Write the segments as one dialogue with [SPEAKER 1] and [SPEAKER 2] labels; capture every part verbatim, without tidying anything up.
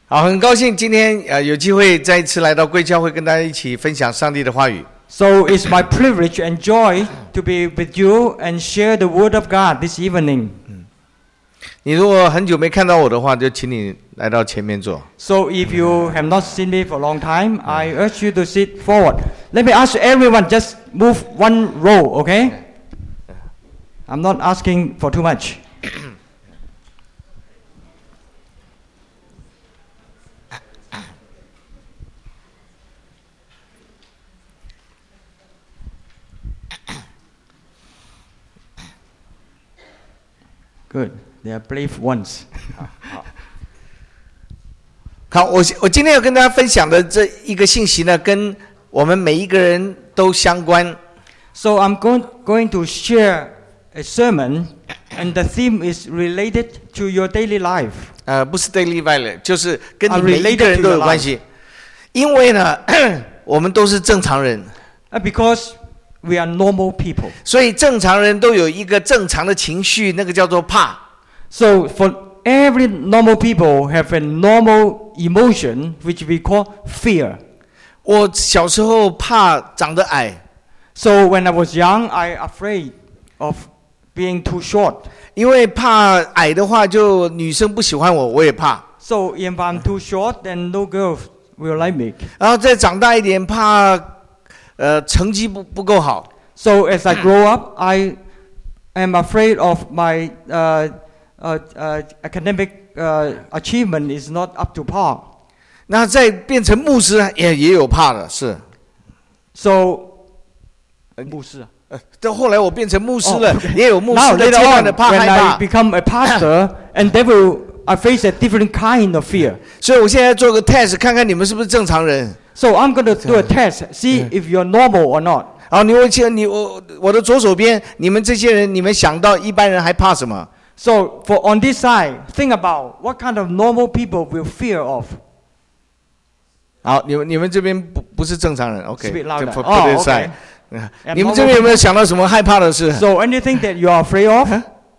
[SPEAKER 1] 好，很高兴今天呃有机会再一次来到贵教会，跟大家一起分享上帝的话语。
[SPEAKER 2] So it's my privilege and joy to be with you and share the word of God this evening.
[SPEAKER 1] 你如果很久没看到我的话，就请你来到前面坐。
[SPEAKER 2] So if you have not seen me for a long time, I urge you to sit forward. Let me ask everyone, just move one row, okay? I'm not asking for too much. Good. They are brave ones.
[SPEAKER 1] 好，我我今天要跟大家分享的这一个信息呢，跟我们每一个人都相关。
[SPEAKER 2] So I'm going going to share a sermon, and the theme is related to your daily life.
[SPEAKER 1] 呃，不是 daily life， 就是跟你每一个人都有关系。因为呢，我们都是正常人。
[SPEAKER 2] Because we are normal people.
[SPEAKER 1] 所以正常人都有一个正常的情绪，那个叫做怕。
[SPEAKER 2] So for every normal people have a normal emotion which we call fear.
[SPEAKER 1] 我小时候怕长得矮。
[SPEAKER 2] So when I was young, I afraid of being too short.
[SPEAKER 1] 因为怕矮的话，就女生不喜欢我，我也怕。
[SPEAKER 2] So if I'm too short, then no girls will like me.
[SPEAKER 1] 然后再长大一点，怕呃成绩不不够好。
[SPEAKER 2] So as I grow up, I am afraid of my uh, uh, uh, academic uh, achievement is not up to par.
[SPEAKER 1] 那再变成牧师也也有怕的，是。
[SPEAKER 2] So 牧师啊。
[SPEAKER 1] 呃，到后来我变成牧师了，
[SPEAKER 2] oh, okay.
[SPEAKER 1] 也有牧师的阶段的怕害怕。
[SPEAKER 2] When I become a pastor, and they will, I face a different kind of fear.
[SPEAKER 1] 所以我现在做个 test， 看看你们是不是正常人。
[SPEAKER 2] So I'm going to do a test, see if you're normal or not.
[SPEAKER 1] 好，你会记你我我的左手边，你们这些人，你们想到一般人还怕什么？
[SPEAKER 2] So for on this side, think about what kind of normal people will fear of.
[SPEAKER 1] 好，你们你们这边不不是正常人 ，OK？
[SPEAKER 2] Speak louder.
[SPEAKER 1] For
[SPEAKER 2] Oh,
[SPEAKER 1] this side.
[SPEAKER 2] okay.
[SPEAKER 1] 你们这边有没有想到什么害怕的事？
[SPEAKER 2] So anything that you are afraid of?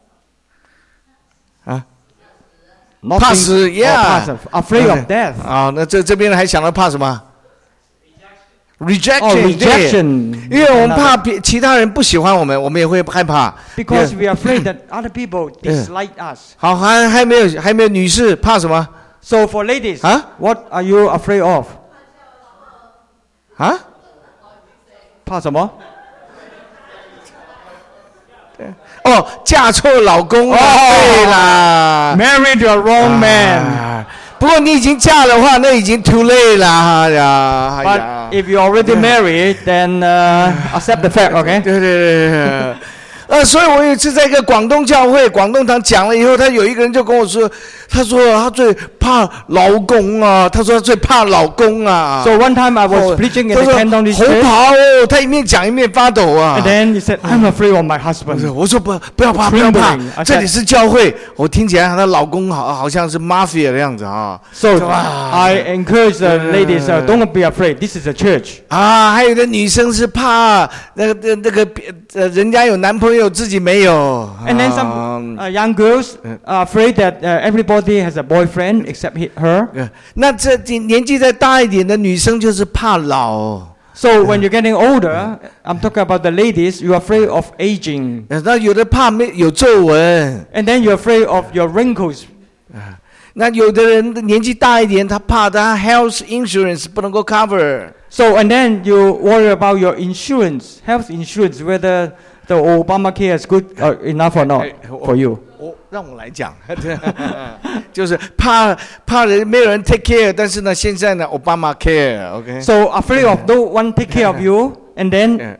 [SPEAKER 1] 啊？
[SPEAKER 2] Not
[SPEAKER 1] 怕死 ，Yeah.
[SPEAKER 2] Afraid of death.
[SPEAKER 1] 啊，那这这边还想到怕什么 ？Rejection.
[SPEAKER 2] Oh, rejection.
[SPEAKER 1] 因为我们怕别其他人不喜欢我们，我们也会害怕。
[SPEAKER 2] Because we are afraid that other people dislike us.
[SPEAKER 1] 好，还还没有还没有女士怕什么？
[SPEAKER 2] So for ladies,
[SPEAKER 1] 啊
[SPEAKER 2] what are you afraid of?
[SPEAKER 1] 啊？
[SPEAKER 2] 怕什么？
[SPEAKER 1] 哦，嫁错老公了，对啦
[SPEAKER 2] ，married the wrong man。
[SPEAKER 1] 不过你已经嫁的话，那已经 too late 啦，哎呀，哎呀。
[SPEAKER 2] But if you already married, then accept the fact, OK？
[SPEAKER 1] 对对对对。呃，所以我有一次在一个广东教会、广东堂讲了以后，他有一个人就跟我说，他说他最怕老公啊，他说他最怕老公啊。
[SPEAKER 2] So one time I was preaching in the Cantonese
[SPEAKER 1] church， 好怕哦，他一面讲一面发抖啊。
[SPEAKER 2] And then he said, "I'm afraid of my husband."
[SPEAKER 1] 我说不，不要怕，不要怕，这里是教会。我听起来她老公好好像是 mafia 的样子啊。
[SPEAKER 2] So I encourage the ladies, don't be afraid. This is a church.
[SPEAKER 1] 啊，还有的女生是怕那个那个呃，人家有男朋友。自己没有
[SPEAKER 2] And then some uh, young girls are afraid that uh, everybody has a boyfriend except her.
[SPEAKER 1] 那这年纪再大一点的女生就是怕老。
[SPEAKER 2] So when you're getting older, I'm talking about the ladies. You're afraid of aging.
[SPEAKER 1] 那有的怕没有皱纹。
[SPEAKER 2] And then you're afraid of your wrinkles.
[SPEAKER 1] 那有的人年纪大一点，他怕他 health insurance 不能够 cover。
[SPEAKER 2] So and then you worry about your insurance, health insurance, whether the Obamacare is good uh, enough or not for you.
[SPEAKER 1] 我让我来讲，就是怕怕人没有人 take care， 但是呢，现在呢 Obamacare，OK。
[SPEAKER 2] So afraid of no one take care of you, and then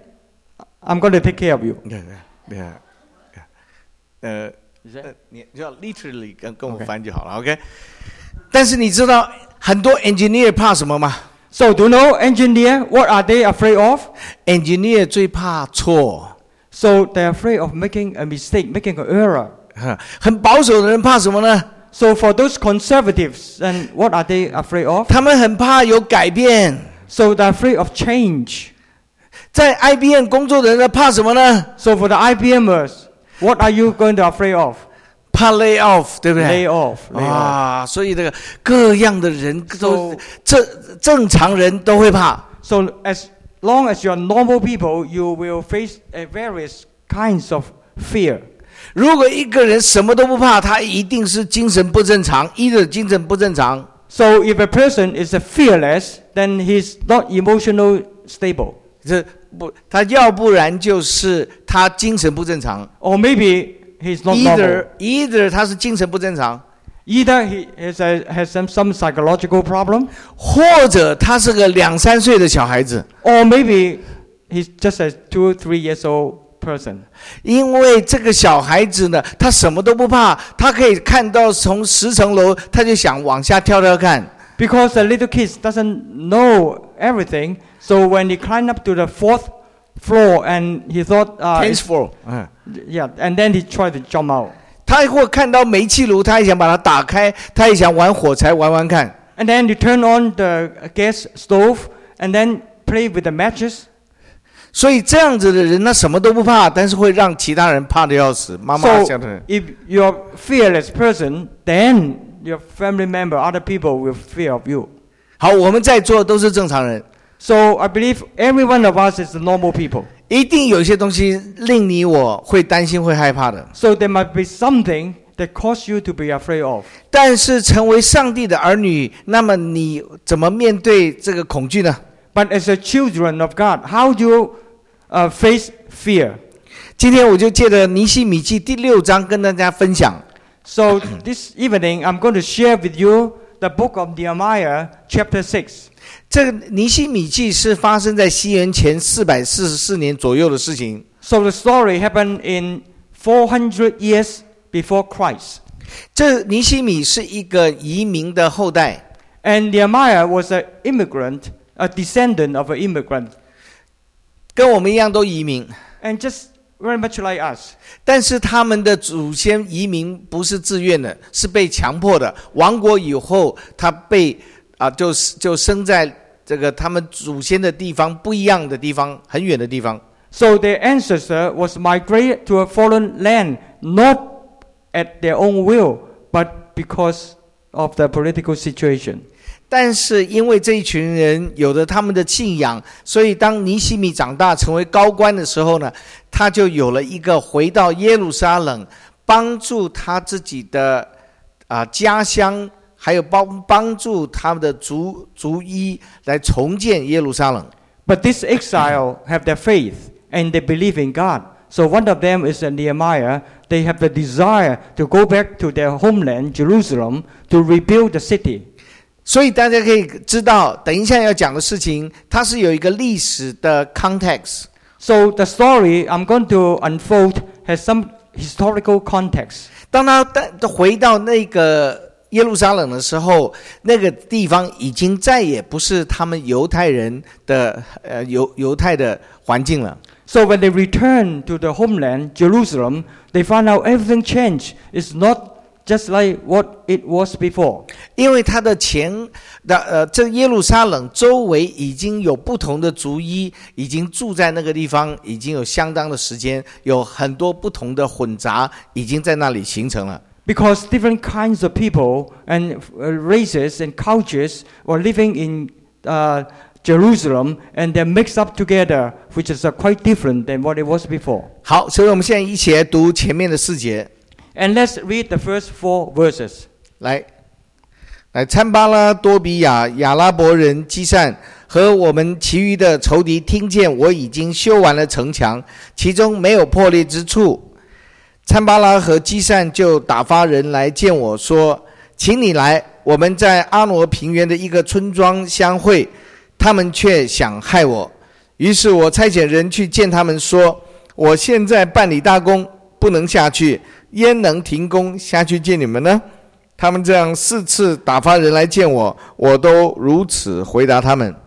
[SPEAKER 2] I'm going to take care of you.
[SPEAKER 1] Yeah, yeah, yeah. 呃，你就要 literally 跟跟我翻就好了 ，OK。但是你知道很多 engineer 怕什么吗？
[SPEAKER 2] So do you know engineer? What are they afraid of?
[SPEAKER 1] Engineer 最怕错。
[SPEAKER 2] So they're afraid of making a mistake, making an error.
[SPEAKER 1] 很保守的人怕什么呢？
[SPEAKER 2] So for those conservatives, and what are they afraid of?
[SPEAKER 1] 他们很怕有改变。
[SPEAKER 2] So they're afraid of change.
[SPEAKER 1] 在 I B M 工作的人怕什么呢？
[SPEAKER 2] So for the IBMers, what are you going to afraid of?
[SPEAKER 1] 怕 lay off， 对不对
[SPEAKER 2] lay off, lay off.
[SPEAKER 1] 啊，所以这个各样的人都
[SPEAKER 2] So-
[SPEAKER 1] 正正常人都会怕。
[SPEAKER 2] So as long as you are normal people, you will face uh, various kinds of fear.
[SPEAKER 1] 如果一个人什么都不怕，他一定是精神不正常，一的精神不正常。
[SPEAKER 2] So if a person is a fearless, then he's not emotional stable.
[SPEAKER 1] 这不，他要不然就是他精神不正常
[SPEAKER 2] Or maybe he's not
[SPEAKER 1] ，either
[SPEAKER 2] normal.
[SPEAKER 1] either 他是精神不正常，
[SPEAKER 2] Either he has, a, has some, some psychological problem,
[SPEAKER 1] 或者他是个两三岁的小孩子。
[SPEAKER 2] or maybe he's just a two, three years old person.
[SPEAKER 1] 因为这个小孩子呢，他什么都不怕，他可以看到从十层楼，他就想往下跳跳看。
[SPEAKER 2] Because the little kid doesn't know everything, so when he climbed up to the fourth floor and he thought, uh,
[SPEAKER 1] Tenth
[SPEAKER 2] it's-
[SPEAKER 1] floor，嗯，
[SPEAKER 2] yeah, and then he tried to jump out.
[SPEAKER 1] 他或看到煤气炉，他也想把它打开，他也想玩火柴玩玩看。
[SPEAKER 2] And then you turn on the gas stove and then play with the matches.
[SPEAKER 1] 所以这样子的人，他什么都不怕，但是会让其他人怕得要死。妈妈
[SPEAKER 2] So
[SPEAKER 1] 这样的人，
[SPEAKER 2] if you're a fearless person, then your family member, other people will fear of you.
[SPEAKER 1] 好，我们在座都是正常人，
[SPEAKER 2] So I believe every one of us is the normal people.
[SPEAKER 1] 一定有些东西令你我会担心、会害怕的。
[SPEAKER 2] So there might be something that cause you to be afraid of.
[SPEAKER 1] 但是成为上帝的儿女，那么你怎么面对这个恐惧呢？
[SPEAKER 2] But as a children of God, how do you uh, face fear?
[SPEAKER 1] 今天我就借着尼希米记第六章跟大家分享。
[SPEAKER 2] So this evening, I'm going to share with you the book of Nehemiah, chapter six.
[SPEAKER 1] 这个尼希米记是发生在西元前四百四十四年左右的事情。
[SPEAKER 2] So the story happened in four hundred years before Christ.
[SPEAKER 1] 这尼希米是一个移民的后代，
[SPEAKER 2] And Nehemiah was an immigrant, a descendant of an immigrant.
[SPEAKER 1] 跟我们一样都移民，
[SPEAKER 2] And just very much like us.
[SPEAKER 1] 但是他们的祖先移民不是自愿的，是被强迫的。亡国以后，他被啊，就就生在这个他们祖先的地方不一样的地方，很远的地方。
[SPEAKER 2] So their ancestor was migrated to a foreign land, not at their own will, but because of the political situation.
[SPEAKER 1] 但是因为这一群人有着他们的信仰，所以当尼希米长大成为高官的时候呢，他就有了一个回到耶路撒冷，帮助他自己的啊、家乡，还有帮帮助他们的族族裔来重建耶路撒冷。
[SPEAKER 2] But this exile have their faith and they believe in God. So one of them is Nehemiah. They have the desire to go back to their homeland, Jerusalem, to rebuild the city.
[SPEAKER 1] 所以大家可以知道，等一下要讲的事情，它是有一个历史的 context。
[SPEAKER 2] So the story I'm going to unfold has some historical context.
[SPEAKER 1] 当他回到那个耶路撒冷的时候，那个地方已经再也不是他们犹太人的呃犹犹太的环境了。
[SPEAKER 2] So when they return to the homeland, Jerusalem, they find out everything changed. It's not just like what it was before.
[SPEAKER 1] 因为他的前的呃，这耶路撒冷周围已经有不同的族裔，已经住在那个地方，已经有相当的时间，有很多不同的混杂已经在那里形成了。
[SPEAKER 2] Because different kinds of people and uh, races and cultures were living in uh, Jerusalem, and they're mixed up together, which is uh, quite different than what it was before.
[SPEAKER 1] 好，所以我们现在一起来读前面的四节。
[SPEAKER 2] And let's read the first four verses.
[SPEAKER 1] 来，来，参巴拉、多比亚、亚拉伯人基善和我们其余的仇敌听见我已经修完了城墙，其中没有破裂之处。参巴拉和基善就打发人来见我说：“请你来，我们在阿挪平原的一个村庄相会。”他们却想害我，于是我差遣人去见他们说：“我现在办理大工，不能下去，焉能停工下去见你们呢？”他们这样四次打发人来见我，我都如此回答他们。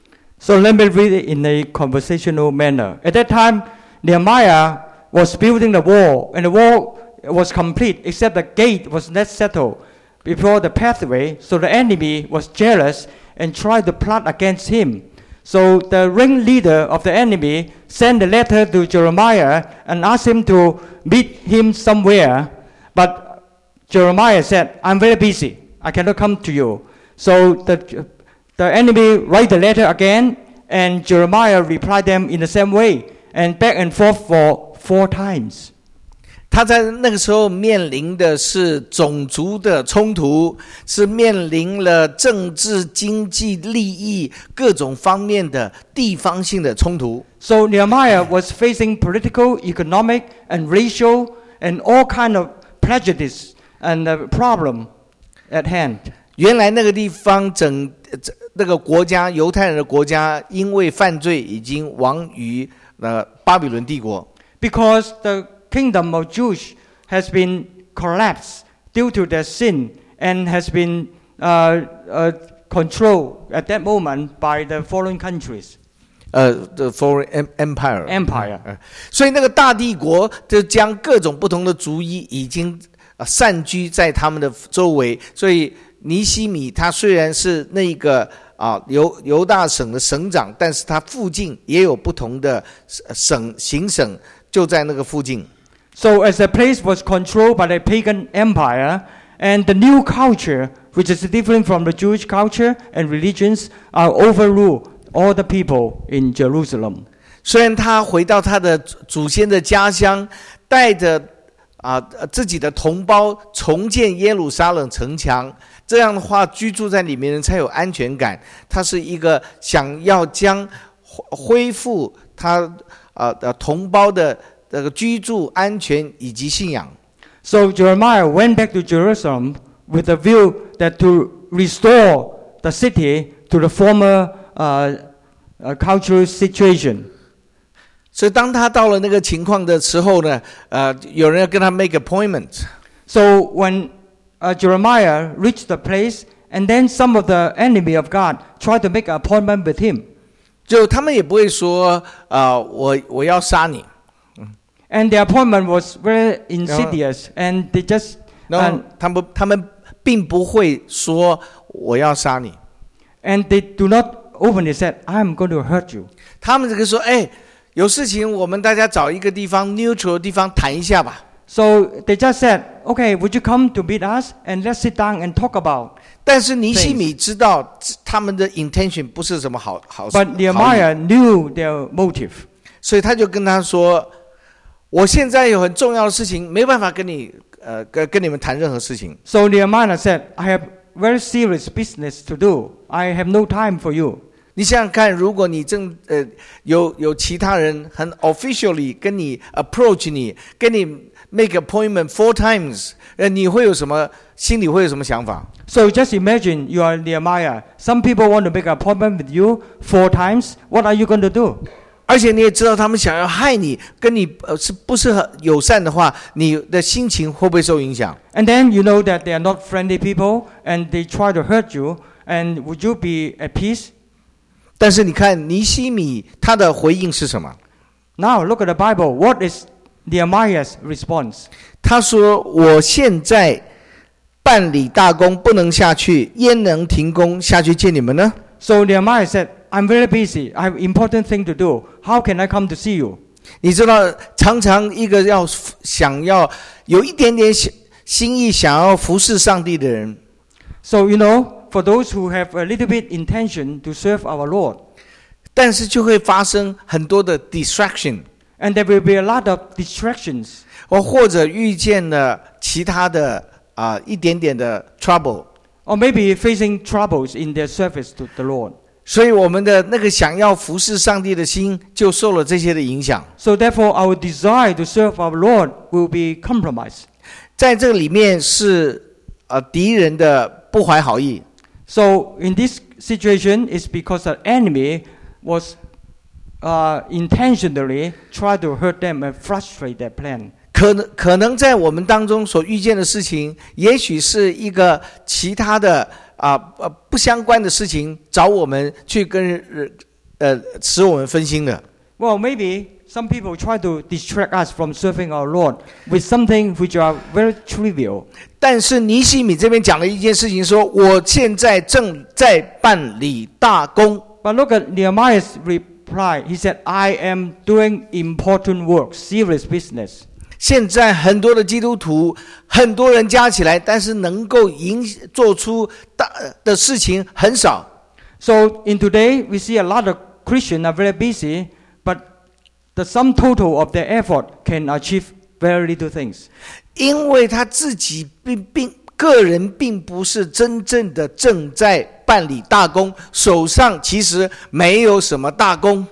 [SPEAKER 2] So let me read it in a conversational manner. At that time, Nehemiah was building the wall, and the wall was complete, except the gate was not settled before the pathway. So the enemy was jealous and tried to plot against him. So the ringleader of the enemy sent a letter to Jeremiah and asked him to meet him somewhere. But Jeremiah said, I'm very busy. I cannot come to you. So the, the enemy write the letter again, and Jeremiah replied them in the same way, and back and forth for four times.
[SPEAKER 1] 他在那个时候面临的是种族的冲突，是面临了政治、经济、利益各种方面的地方性的冲突。
[SPEAKER 2] So Nehemiah was facing political, economic, and racial, and all kind of prejudice and uh, problem at hand.
[SPEAKER 1] 原来那个地方整那个国家，犹太人的国家，因为犯罪已经亡于呃巴比伦帝国。
[SPEAKER 2] Because the kingdom of Jews has been collapsed due to their sin and has been uh, uh, controlled at that moment by the foreign countries.
[SPEAKER 1] 呃 the foreign empire
[SPEAKER 2] empire
[SPEAKER 1] 所以那个大帝国就将各种不同的族裔已经散居在他们的周围，所以尼希米他虽然是那个啊犹犹大省的省长，但是他附近也有不同的省行省就在那个附近。
[SPEAKER 2] So as the place was controlled by the pagan empire, and the new culture, which is different from the Jewish culture and religions, are overruled all the people in Jerusalem.
[SPEAKER 1] 虽然他回到他的祖先的家乡，带着啊自己的同胞重建耶路撒冷城墙，这样的话居住在里面人才有安全感。他是一个想要将恢复他啊的同胞的这个居住安全以及信仰。
[SPEAKER 2] So Jeremiah went back to Jerusalem with a view that to restore the city to the former uh, uh, cultural situation.
[SPEAKER 1] 所以当他到了那个情况的时候呢，呃，有人要跟他 make appointment.
[SPEAKER 2] So when uh, Jeremiah reached the place, and then some of the enemy of God tried to make an appointment with him.
[SPEAKER 1] 就他们也不会说，啊、呃，我我要杀你。
[SPEAKER 2] And the appointment was very insidious, and they just.
[SPEAKER 1] No, 他们他们并不会说我要杀你。
[SPEAKER 2] And they do not openly say, "I'm going to hurt you."
[SPEAKER 1] 他们这个说，哎，有事情我们大家找一个地方 neutral 的地方谈一下吧。
[SPEAKER 2] So they just said, "Okay, would you come to meet us and let's sit down and talk about."
[SPEAKER 1] 但是尼希米知道他们的 intention 不是什么好好事。
[SPEAKER 2] But Nehemiah knew their motive.
[SPEAKER 1] 所以他就跟他说。我现在有很重要的事情，没办法跟你呃跟跟你们谈任何事情。
[SPEAKER 2] So Nehemiah said, "I have very serious business to do. I have no time for you."
[SPEAKER 1] 你想想看，如果你正呃有有其他人很 officially 跟你 approach 你，跟你 make appointment four times， 呃，你会有什么心里会有什么想法
[SPEAKER 2] ？So just imagine you are Nehemiah. Some people want to make an appointment with you four times. What are you going to do?
[SPEAKER 1] 而且你也知道他们想要害你，跟你呃是不是很友善的话，你的心情会不会受影响
[SPEAKER 2] ？And then you know that they are not friendly people, and they try to hurt you. And would you be at peace?
[SPEAKER 1] 但是你看尼希米他的回应是什么
[SPEAKER 2] Now look at the Bible. What is Nehemiah's response?
[SPEAKER 1] 他说：“我现在办理大工，不能下去，焉能停工下去见你们呢？”
[SPEAKER 2] So Nehemiah said, "I'm very busy. I have important thing to do. How can I come to see you?"
[SPEAKER 1] 你知道，常常一个要想要有一点点心意，想要服侍上帝的人
[SPEAKER 2] ，So you know, for those who have a little bit intention to serve our Lord,
[SPEAKER 1] 但是就会发生很多的 distraction，
[SPEAKER 2] and there will be a lot of distractions，
[SPEAKER 1] 或者遇见了其他的啊、呃、一点点的 trouble，
[SPEAKER 2] or maybe facing troubles in their service to the Lord.
[SPEAKER 1] 所以我们的那个想要服侍上帝的心就受了这些的影响。
[SPEAKER 2] So therefore, our desire to serve our Lord will be compromised.
[SPEAKER 1] 在这里面是呃敌人的不怀好意。
[SPEAKER 2] So in this situation, it's because the enemy was uh, intentionally try to hurt them and frustrate their plan.
[SPEAKER 1] 可能可能在我们当中所遇见的事情，也许是一个其他的啊呃不相关的事情，找我们去跟呃使我们分心的。
[SPEAKER 2] Well, maybe some people try to distract us from serving our Lord with something which are very trivial.
[SPEAKER 1] 但是尼希米这边讲了一件事情说，我现在正在办理大工。
[SPEAKER 2] But look at Nehemiah's reply. He said, "I am doing important work, serious business."
[SPEAKER 1] 现在很多的基督徒，很多人加起来，但是能够影做出大的事情很少。
[SPEAKER 2] So in today, we see a lot of Christians are very busy, but the sum total of their effort can achieve very little things.
[SPEAKER 1] 因为他自己并并个人并不是真正的正在办理大工，手上其实没有什么大工。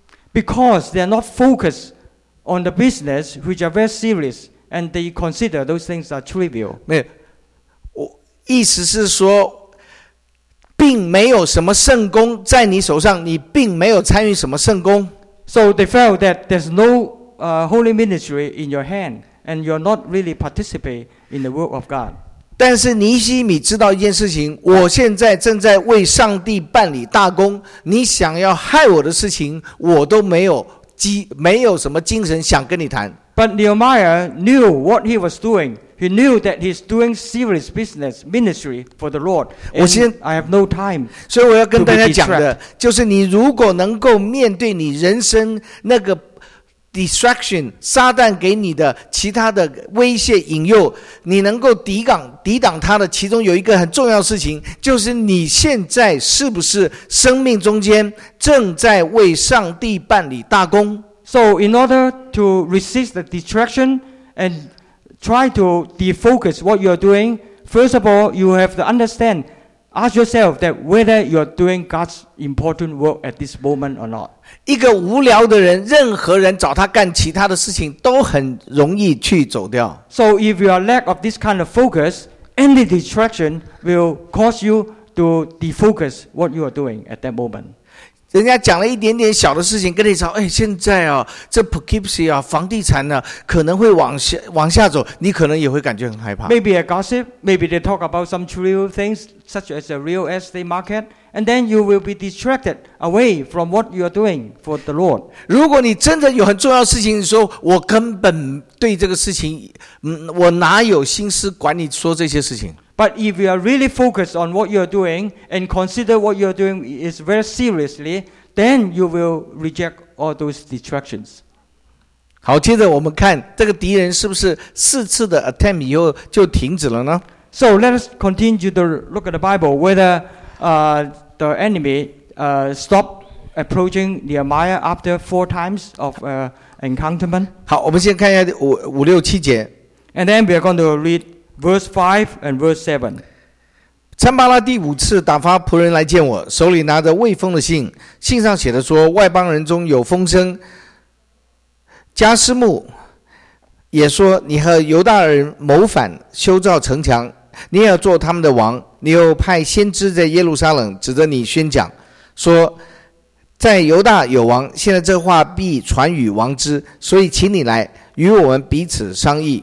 [SPEAKER 2] Because they are not focused on the business, which are very serious, and they consider those things are trivial.
[SPEAKER 1] 没有，我意思是说，并没有什么圣工在你手上，你并没有参与什么圣工。
[SPEAKER 2] So they felt that there's no uh, holy ministry in your hand, and you're not really participate in the work of God.
[SPEAKER 1] 但是尼希米知道一件事情，我现在正在为上帝办理大工，你想要害我的事情，我都没有机，没有什么精神想跟你谈。
[SPEAKER 2] But Nehemiah knew what he was doing. He knew that he's doing serious business ministry for the Lord. And I have no time.
[SPEAKER 1] 所以我要跟大家讲的，就是你如果能够面对你人生那个distraction， 撒旦给你的其他的威胁引诱，你能够抵挡抵挡他的，其中有一个很重要的事情，就是你现在是不是生命中间正在为上帝办理大工。
[SPEAKER 2] So in order to resist the distraction and try to defocus what you're doing, first of all, you have to understand, ask yourself that whether you're doing God's important work at this moment or not.
[SPEAKER 1] 一个无聊的人，任何人找他干其他的事情都很容易去走掉。
[SPEAKER 2] So if you are lack of this kind of focus, any distraction will cause you to defocus what you are doing at that moment.
[SPEAKER 1] 人家讲了一点点小的事情跟你说，哎，现在啊，这 Poughkeepsie 啊，房地产呢、啊、可能会往下往下走，你可能也会感觉很害怕。
[SPEAKER 2] Maybe a gossip, maybe they talk about some trivial things such as the real estate market, and then you will be distracted away from what you are doing for the Lord.
[SPEAKER 1] 如果你真的有很重要的事情，你说我根本对这个事情，嗯，我哪有心思管你说这些事情？
[SPEAKER 2] But if you are really focused on what you are doing and consider what you are doing is very seriously, then you will reject all those distractions.
[SPEAKER 1] 好，接着我们看这个敌人是不是四次的 attempt 以后就停止了呢？
[SPEAKER 2] So let us continue to look at the Bible whether uh, the enemy uh, stopped approaching Nehemiah after four times of uh, encounterment.
[SPEAKER 1] 好，我们先看一下五五六七节。
[SPEAKER 2] And then we are going to read verse five and verse seven.
[SPEAKER 1] 参巴拉第五次打发仆人来见我，手里拿着未封的信，信上写的说，外邦人中有风声。迦施穆也说，你和犹大人谋反，修造城墙，你也要做他们的王。你又派先知在耶路撒冷指着你宣讲，说在犹大有王，现在这话必传与王之，所以请你来与我们彼此商议。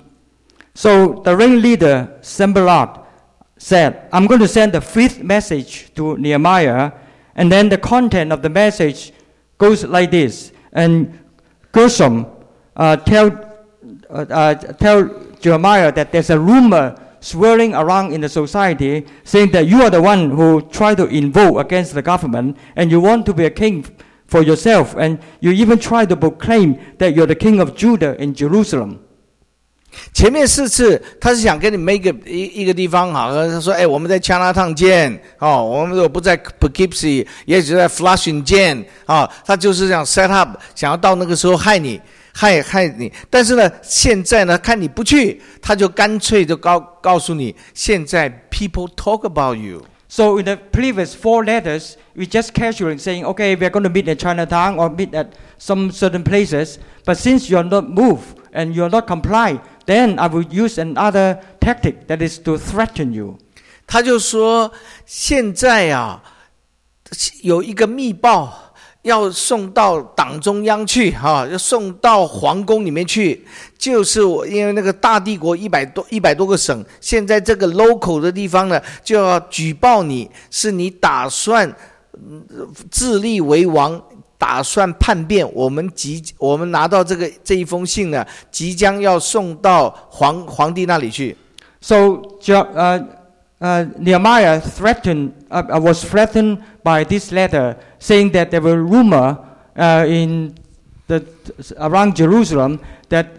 [SPEAKER 2] So the ringleader Sanballat said, I'm going to send the fifth message to Nehemiah, and then the content of the message goes like this. And Gershom uh, tell, uh, uh, tell Jeremiah that there's a rumor swirling around in the society saying that you are the one who tried to invoke against the government, and you want to be a king for yourself, and you even try to proclaim that you're the king of Judah in Jerusalem.
[SPEAKER 1] 前面四次他是想跟你们一个一一个地方好，他说，哎，我们在 Chinatown 见哦，我们如果不在 Poughkeepsie， 也许在 Flushing 见哦，他就是这样 set up， 想要到那个时候害你，害害你。但是呢，现在呢，看你不去，他就干脆就告告诉你，现在 people talk about you。
[SPEAKER 2] So in the previous four letters, we just casually saying, okay, we are going to meet at Chinatown or meet at some certain places. But since you are not moved and you are not comply, then I will use another tactic, that is to threaten you.
[SPEAKER 1] 他就说，现在啊，有一个密报要送到党中央去，哈、啊，要送到皇宫里面去。就是我，因为那个大帝国一百多一百多个省，现在这个 local 的地方呢，就要举报你，是你打算、嗯、自立为王。 打算叛变，我们即我们拿到这个这一封信呢，即将要送到皇皇帝那里去。
[SPEAKER 2] So, uh, uh, Nehemiah threatened, uh, was threatened by this letter, saying that there were rumor uh, in the around Jerusalem that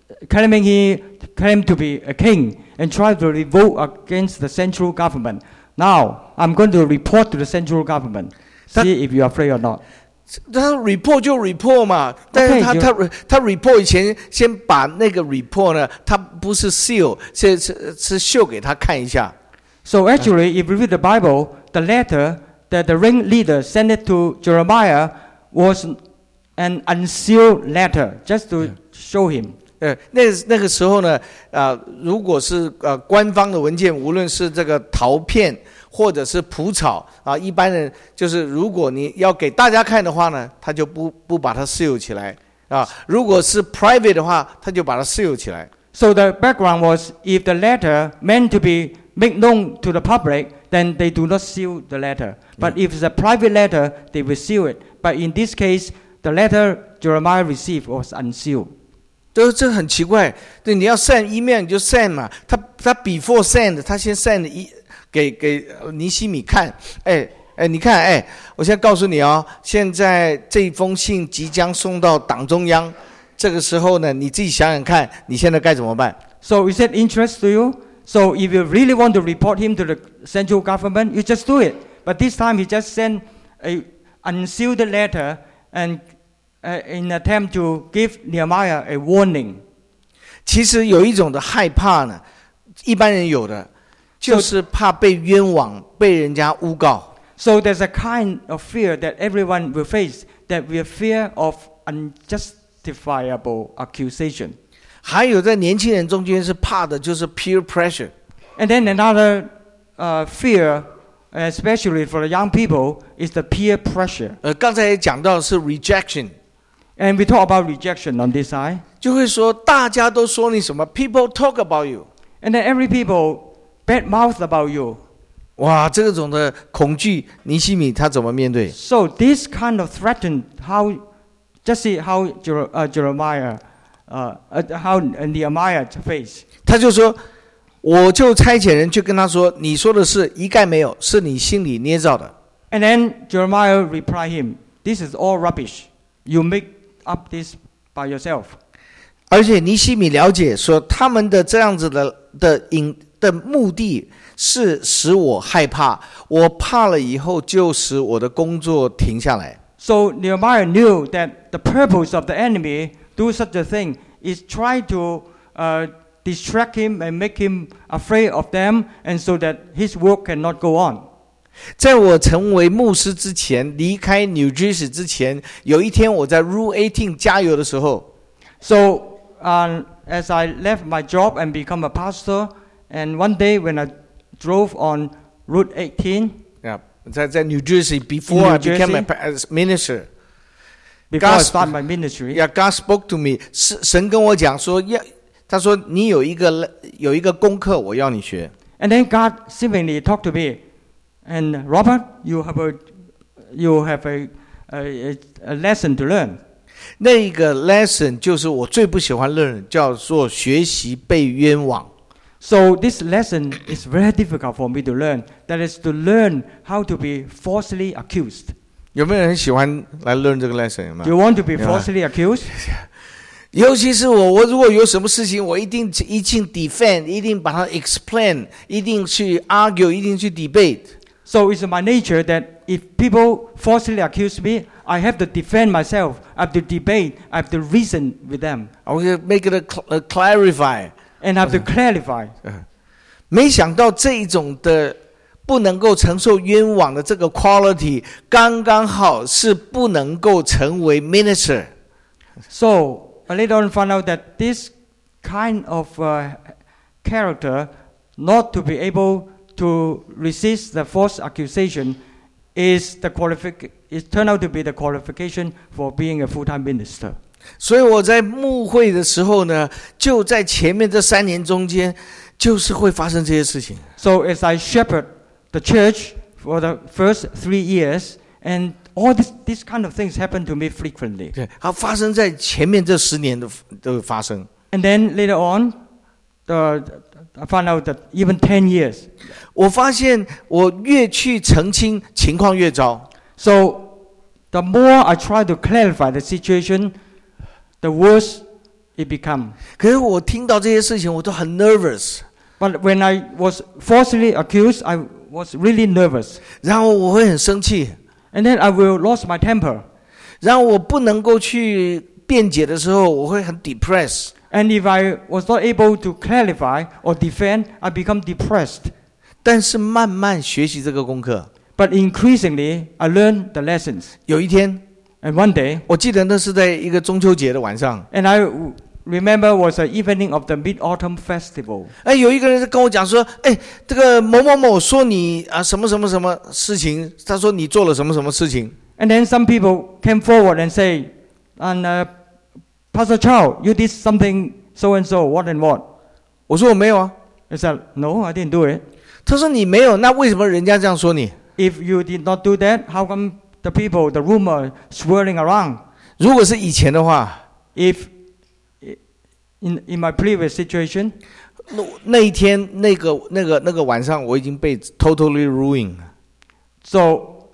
[SPEAKER 2] claiming he claimed to be a king and tried to revolt against the central government. Now, I'm going to report to the central government. See if you're afraid or not.
[SPEAKER 1] 他 report 就 report 嘛，但是他
[SPEAKER 2] Okay,
[SPEAKER 1] 他他 report 以前先把那个 report 呢，他不是 seal， 是是是秀给他看一下。
[SPEAKER 2] So actually, if you read the Bible, the letter that the ringleader sent it to Jeremiah was an unsealed letter, just to show him.
[SPEAKER 1] 呃，那那个时候呢，呃，如果是呃官方的文件，无论是这个陶片或者是蒲草啊，一般人就是如果你要给大家看的话呢，他就不不把它 seal 起来啊。如果是 private 的话，他就把它 seal 起来。
[SPEAKER 2] So the background was, if the letter meant to be made known to the public, then they do not seal the letter. But if it's a private letter, they will seal it. But in this case, the letter Jeremiah received was unsealed.
[SPEAKER 1] 这这很奇怪，对，你要 send email 你就 send 嘛，他他 before send， 他先 send 一给给尼西米看，哎哎，你看，哎，我现在告诉你哦，现在这封信即将送到党中央，这个时候呢，你自己想想看，你现在该怎么办
[SPEAKER 2] So is that interest to you? So if you really want to report him to the central government, you just do it. But this time he just sent a unsealed letter and uh, in an attempt to give Nehemiah a warning.
[SPEAKER 1] 其实有一种的害怕呢，一般人有的，就是怕被冤枉，被人家诬告。
[SPEAKER 2] So there's a kind of fear that everyone will face, that we fear of unjustifiable accusation.
[SPEAKER 1] 还有在年轻人中间是怕的，就是 peer pressure。
[SPEAKER 2] And then another uh, fear, especially for the young people, is the peer pressure.
[SPEAKER 1] 呃，刚才也讲到是 rejection。
[SPEAKER 2] And we talk about rejection on this side.
[SPEAKER 1] 就会说大家都说你什么 ，people talk about you。
[SPEAKER 2] And then every people bad mouth about you.
[SPEAKER 1] 哇，这种的恐惧，尼西米他怎么面对？
[SPEAKER 2] So this kind of threatened how, just see how Jer- uh, Jeremiah, uh, uh, how Nehemiah faced.
[SPEAKER 1] 他就说，我就差遣人去跟他说，你说的是一概没有，是你心里捏造的。
[SPEAKER 2] And then Jeremiah replied him, "This is all rubbish. You make up this by yourself."
[SPEAKER 1] 而且尼西米了解说，他们的这样子的的引的目的是使我害怕，我怕了以后就使我的工作停下来。
[SPEAKER 2] So Nehemiah knew that the purpose of the enemy do such a thing is try to uh, distract him and make him afraid of them, and so that his work cannot go on.
[SPEAKER 1] 在我成为牧师之前，离开 New Jersey 之前，有一天我在 Route 十八加油的时候，
[SPEAKER 2] So uh, as I left my job and become a pastor, and one day when I drove on Route eighteen,
[SPEAKER 1] 啊，在在 New Jersey before
[SPEAKER 2] New
[SPEAKER 1] I became a
[SPEAKER 2] Jersey.
[SPEAKER 1] pa- as minister，
[SPEAKER 2] before I
[SPEAKER 1] God-
[SPEAKER 2] start my ministry,
[SPEAKER 1] Yeah, God spoke to me， 是神跟我讲说，要他说你有一个有一个功课，我要你学。
[SPEAKER 2] and then God seemingly talked to me, and Robert, you have a you have a a, a lesson to learn.
[SPEAKER 1] 那个 lesson 就是我最不喜欢 learn， 叫做学习被冤枉。
[SPEAKER 2] So this lesson is very difficult for me to learn. That is to learn how to be falsely accused.
[SPEAKER 1] 有没有人喜欢来 learn 这个 lesson？ 有没
[SPEAKER 2] Do
[SPEAKER 1] 有？
[SPEAKER 2] you want to be
[SPEAKER 1] Yeah.
[SPEAKER 2] falsely accused?
[SPEAKER 1] 尤其是我，我如果有什么事情，我一定一定 defend， 一定把它 explain， 一定去 argue， 一定去 debate。
[SPEAKER 2] So it's my nature that if people falsely accuse me, I have to defend myself. I have to debate. I have to reason with them,
[SPEAKER 1] I will make it a, cl- a clarify。
[SPEAKER 2] and I have to clarify.
[SPEAKER 1] 没想到这一种的不能够承受冤枉的这个 quality， 刚刚好是不能够成为 minister。
[SPEAKER 2] So I later on found out that this kind of uh, character, not to be able to resist the false accusation, is the qualific. It turned out to be the qualification for being a full-time minister.
[SPEAKER 1] 所以我在牧会的时候呢，就在前面这三年中间，就是会发生这些事情。
[SPEAKER 2] So as I shepherd the church for the first three years, and all this, this kind of things happen to me frequently.
[SPEAKER 1] 对，它发生在前面这十年的都发生。
[SPEAKER 2] And then later on, the, I found out that even ten years.
[SPEAKER 1] 我发现我越去澄清，情况越糟。
[SPEAKER 2] So the more I try to clarify the situation, the worse it become.
[SPEAKER 1] 可是我听到这些事情，我都很 nervous。
[SPEAKER 2] But when I was falsely accused, I was really nervous.
[SPEAKER 1] 然后我会很生气，
[SPEAKER 2] And then I will lose my temper.
[SPEAKER 1] 然后我不能够去辩解的时候，我会很 depressed。
[SPEAKER 2] And if I was not able to clarify or defend, I become depressed.
[SPEAKER 1] 但是慢慢学习这个功课，
[SPEAKER 2] But increasingly, I learned the lessons.
[SPEAKER 1] 有一天，
[SPEAKER 2] And one day,
[SPEAKER 1] 我记得那是在一个中秋节的晚上，
[SPEAKER 2] and I remember was the evening of the Mid-Autumn Festival.
[SPEAKER 1] 哎，有一个人跟我讲说，哎，这个某某某说你啊什么什么什么事情，他说你做了什么什么事情。
[SPEAKER 2] And then some people came forward and say, and uh, Pastor Chow, you did something so and so, what and what?
[SPEAKER 1] 我说我没有啊。
[SPEAKER 2] I said, no, I didn't do it.
[SPEAKER 1] 他说你没有，那为什么人家这样说你？
[SPEAKER 2] If you did not do that, how come the people, the rumor swirling around?
[SPEAKER 1] 如果是以前的话，
[SPEAKER 2] If in in my previous situation,
[SPEAKER 1] 那那一天那个那个那个晚上，我已经被 totally ruined。
[SPEAKER 2] so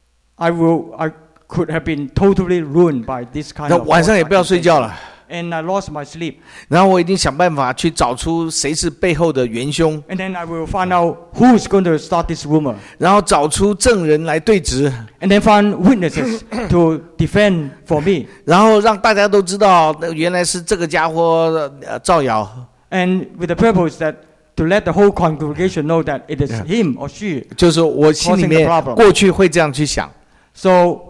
[SPEAKER 2] I will, I could have been totally ruined by this kind
[SPEAKER 1] 那
[SPEAKER 2] of.
[SPEAKER 1] 晚上也不要睡觉了。
[SPEAKER 2] And I lost my sleep.
[SPEAKER 1] 然后我一定想办法去找出谁是背后的元凶，
[SPEAKER 2] And then I will find out who is going to start this rumor.
[SPEAKER 1] 然后找出证人来对质，
[SPEAKER 2] And then find witnesses to defend for me.
[SPEAKER 1] 然后让大家都知道，那原来是这个家伙呃造谣。
[SPEAKER 2] And with the purpose that to let the whole congregation know that it is
[SPEAKER 1] Yeah.
[SPEAKER 2] him or she.
[SPEAKER 1] 就是我心里面
[SPEAKER 2] Causing the problem.
[SPEAKER 1] 过去会这样去想，
[SPEAKER 2] So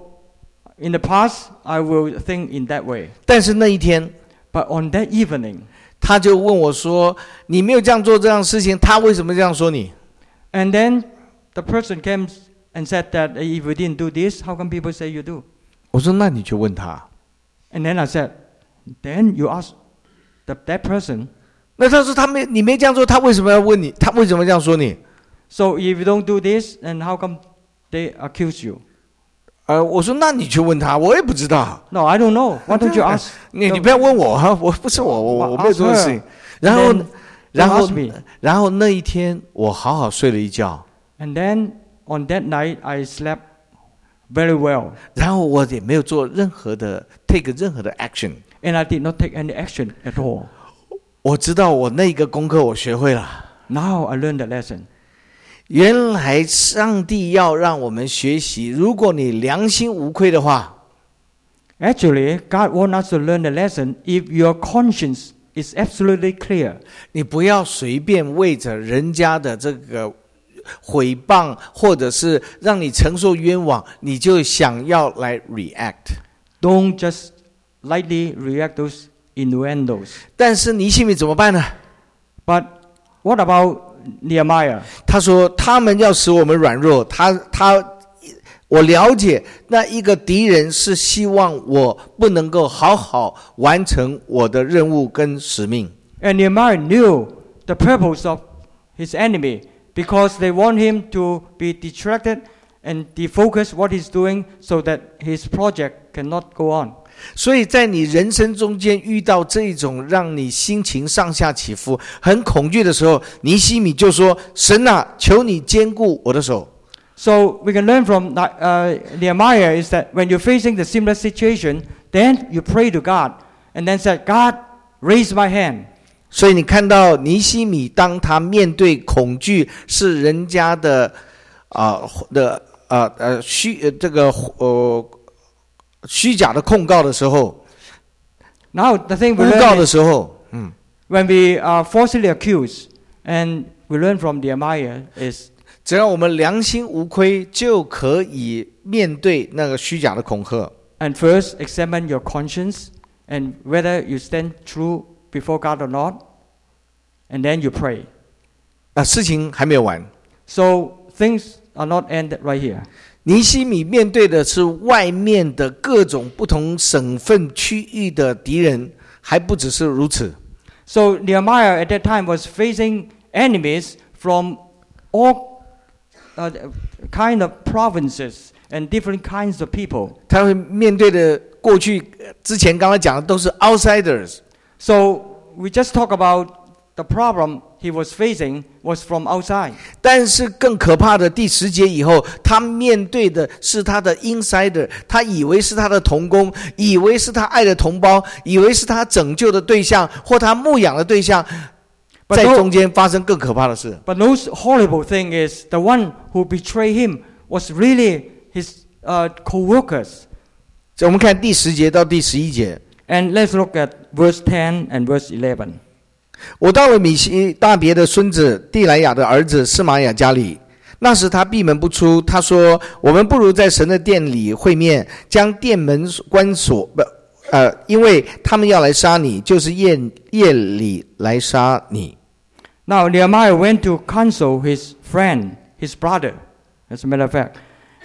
[SPEAKER 2] in the past, I will think in that way.
[SPEAKER 1] 但是那一天
[SPEAKER 2] But on that evening,
[SPEAKER 1] 他就问我说：“你没有这样做这样的事情，他为什么这样说你
[SPEAKER 2] and then the person came and said that if you didn't do this, how come people say you do?？”
[SPEAKER 1] 我说：“那你去问他。
[SPEAKER 2] And then I said, then you ask the, that person. ”
[SPEAKER 1] 那他说他没你没这样做，他为什么要问你？他为什么这样说你？
[SPEAKER 2] So if you don't do this, then how come they accuse you?
[SPEAKER 1] 呃，我说那你去问他，我也不知道。
[SPEAKER 2] No, I don't know. Why don't you ask?
[SPEAKER 1] 你你不要问我哈，我不是我我我没有做的事情。然后
[SPEAKER 2] Then
[SPEAKER 1] 然后
[SPEAKER 2] ask me.
[SPEAKER 1] 然后那一天我好好睡了一觉，
[SPEAKER 2] And then on that night, I slept very well.
[SPEAKER 1] 然后我也没有做任何的 take 任何的 action。
[SPEAKER 2] And I did not take any action at all.
[SPEAKER 1] 我知道我那个功课我学会了。
[SPEAKER 2] Now I learned the lesson.
[SPEAKER 1] 原来上帝要让我们学习，如果你良心无愧的话，
[SPEAKER 2] Actually, God wants us to learn the lesson if your conscience is absolutely clear.
[SPEAKER 1] 你不要随便为着人家的这个毁谤，或者是让你承受冤枉，你就想要来 react。
[SPEAKER 2] Don't just lightly react those innuendos.
[SPEAKER 1] 但是尼希米怎么办呢？
[SPEAKER 2] But what about Nehemiah?
[SPEAKER 1] 他说：“他们要使我们软弱。他”他我了解那一个敌人是希望我不能够好好完成我的任务跟使命。
[SPEAKER 2] And Nehemiah knew the purpose of his enemy because they want him to be distracted and defocus what he's doing so that his project cannot go on.
[SPEAKER 1] 所以在你人生中间遇到这种让你心情上下起伏、很恐惧的时候，尼希米就说：“神啊，求你坚固我的手。”
[SPEAKER 2] So we can learn from uh, Nehemiah is that when you're facing the similar situation, then you pray to God and then say, God, raise my hand.
[SPEAKER 1] 所以你看到尼希米，当他面对恐惧是人家的啊、呃、的啊 呃, 呃虚呃这个呃虚假的控告的时候，
[SPEAKER 2] Now the thing
[SPEAKER 1] 诬
[SPEAKER 2] we
[SPEAKER 1] 告
[SPEAKER 2] learn
[SPEAKER 1] 的
[SPEAKER 2] is
[SPEAKER 1] 时候，嗯，
[SPEAKER 2] when we are falsely accused, and we learn from Nehemiah is
[SPEAKER 1] 只要我们良心无愧，就可以面对那个虚假的恐吓。
[SPEAKER 2] and first examine your conscience and whether you stand true before God or not, and then you pray.
[SPEAKER 1] 啊，事情还没有完。
[SPEAKER 2] So things are not ended right here.
[SPEAKER 1] 尼希米面对的是外面的各种不同省份区域的敌人，还不只是如此。
[SPEAKER 2] So Nehemiah at that time was facing enemies from all uh, kind of provinces and different kinds of people.
[SPEAKER 1] 他会面对的过去之前刚才讲的都是 outsiders，
[SPEAKER 2] So we just talk about the problem he was facing was from outside.
[SPEAKER 1] 但是更可怕的第十节以后，他面对的是他的 insider， 他以为是他的同工，以为是他爱的同胞，以为是他拯救的对象或他牧养的对象，在中间发生更可怕的事。
[SPEAKER 2] But the most horrible thing is the one who betrayed him was really his uh, co-workers.
[SPEAKER 1] 我们看第十节到第十一节。
[SPEAKER 2] And let's look at verse ten and verse eleven.
[SPEAKER 1] 我到了米西大别的孙子蒂莱雅的儿子示玛雅家里，那时他闭门不出。他说：“我们不如在神的殿里会面，将殿门关锁。不，呃，因为他们要来杀你，就是夜夜里来杀你。”
[SPEAKER 2] Now Nehemiah went to console his friend, his brother, as a matter of fact.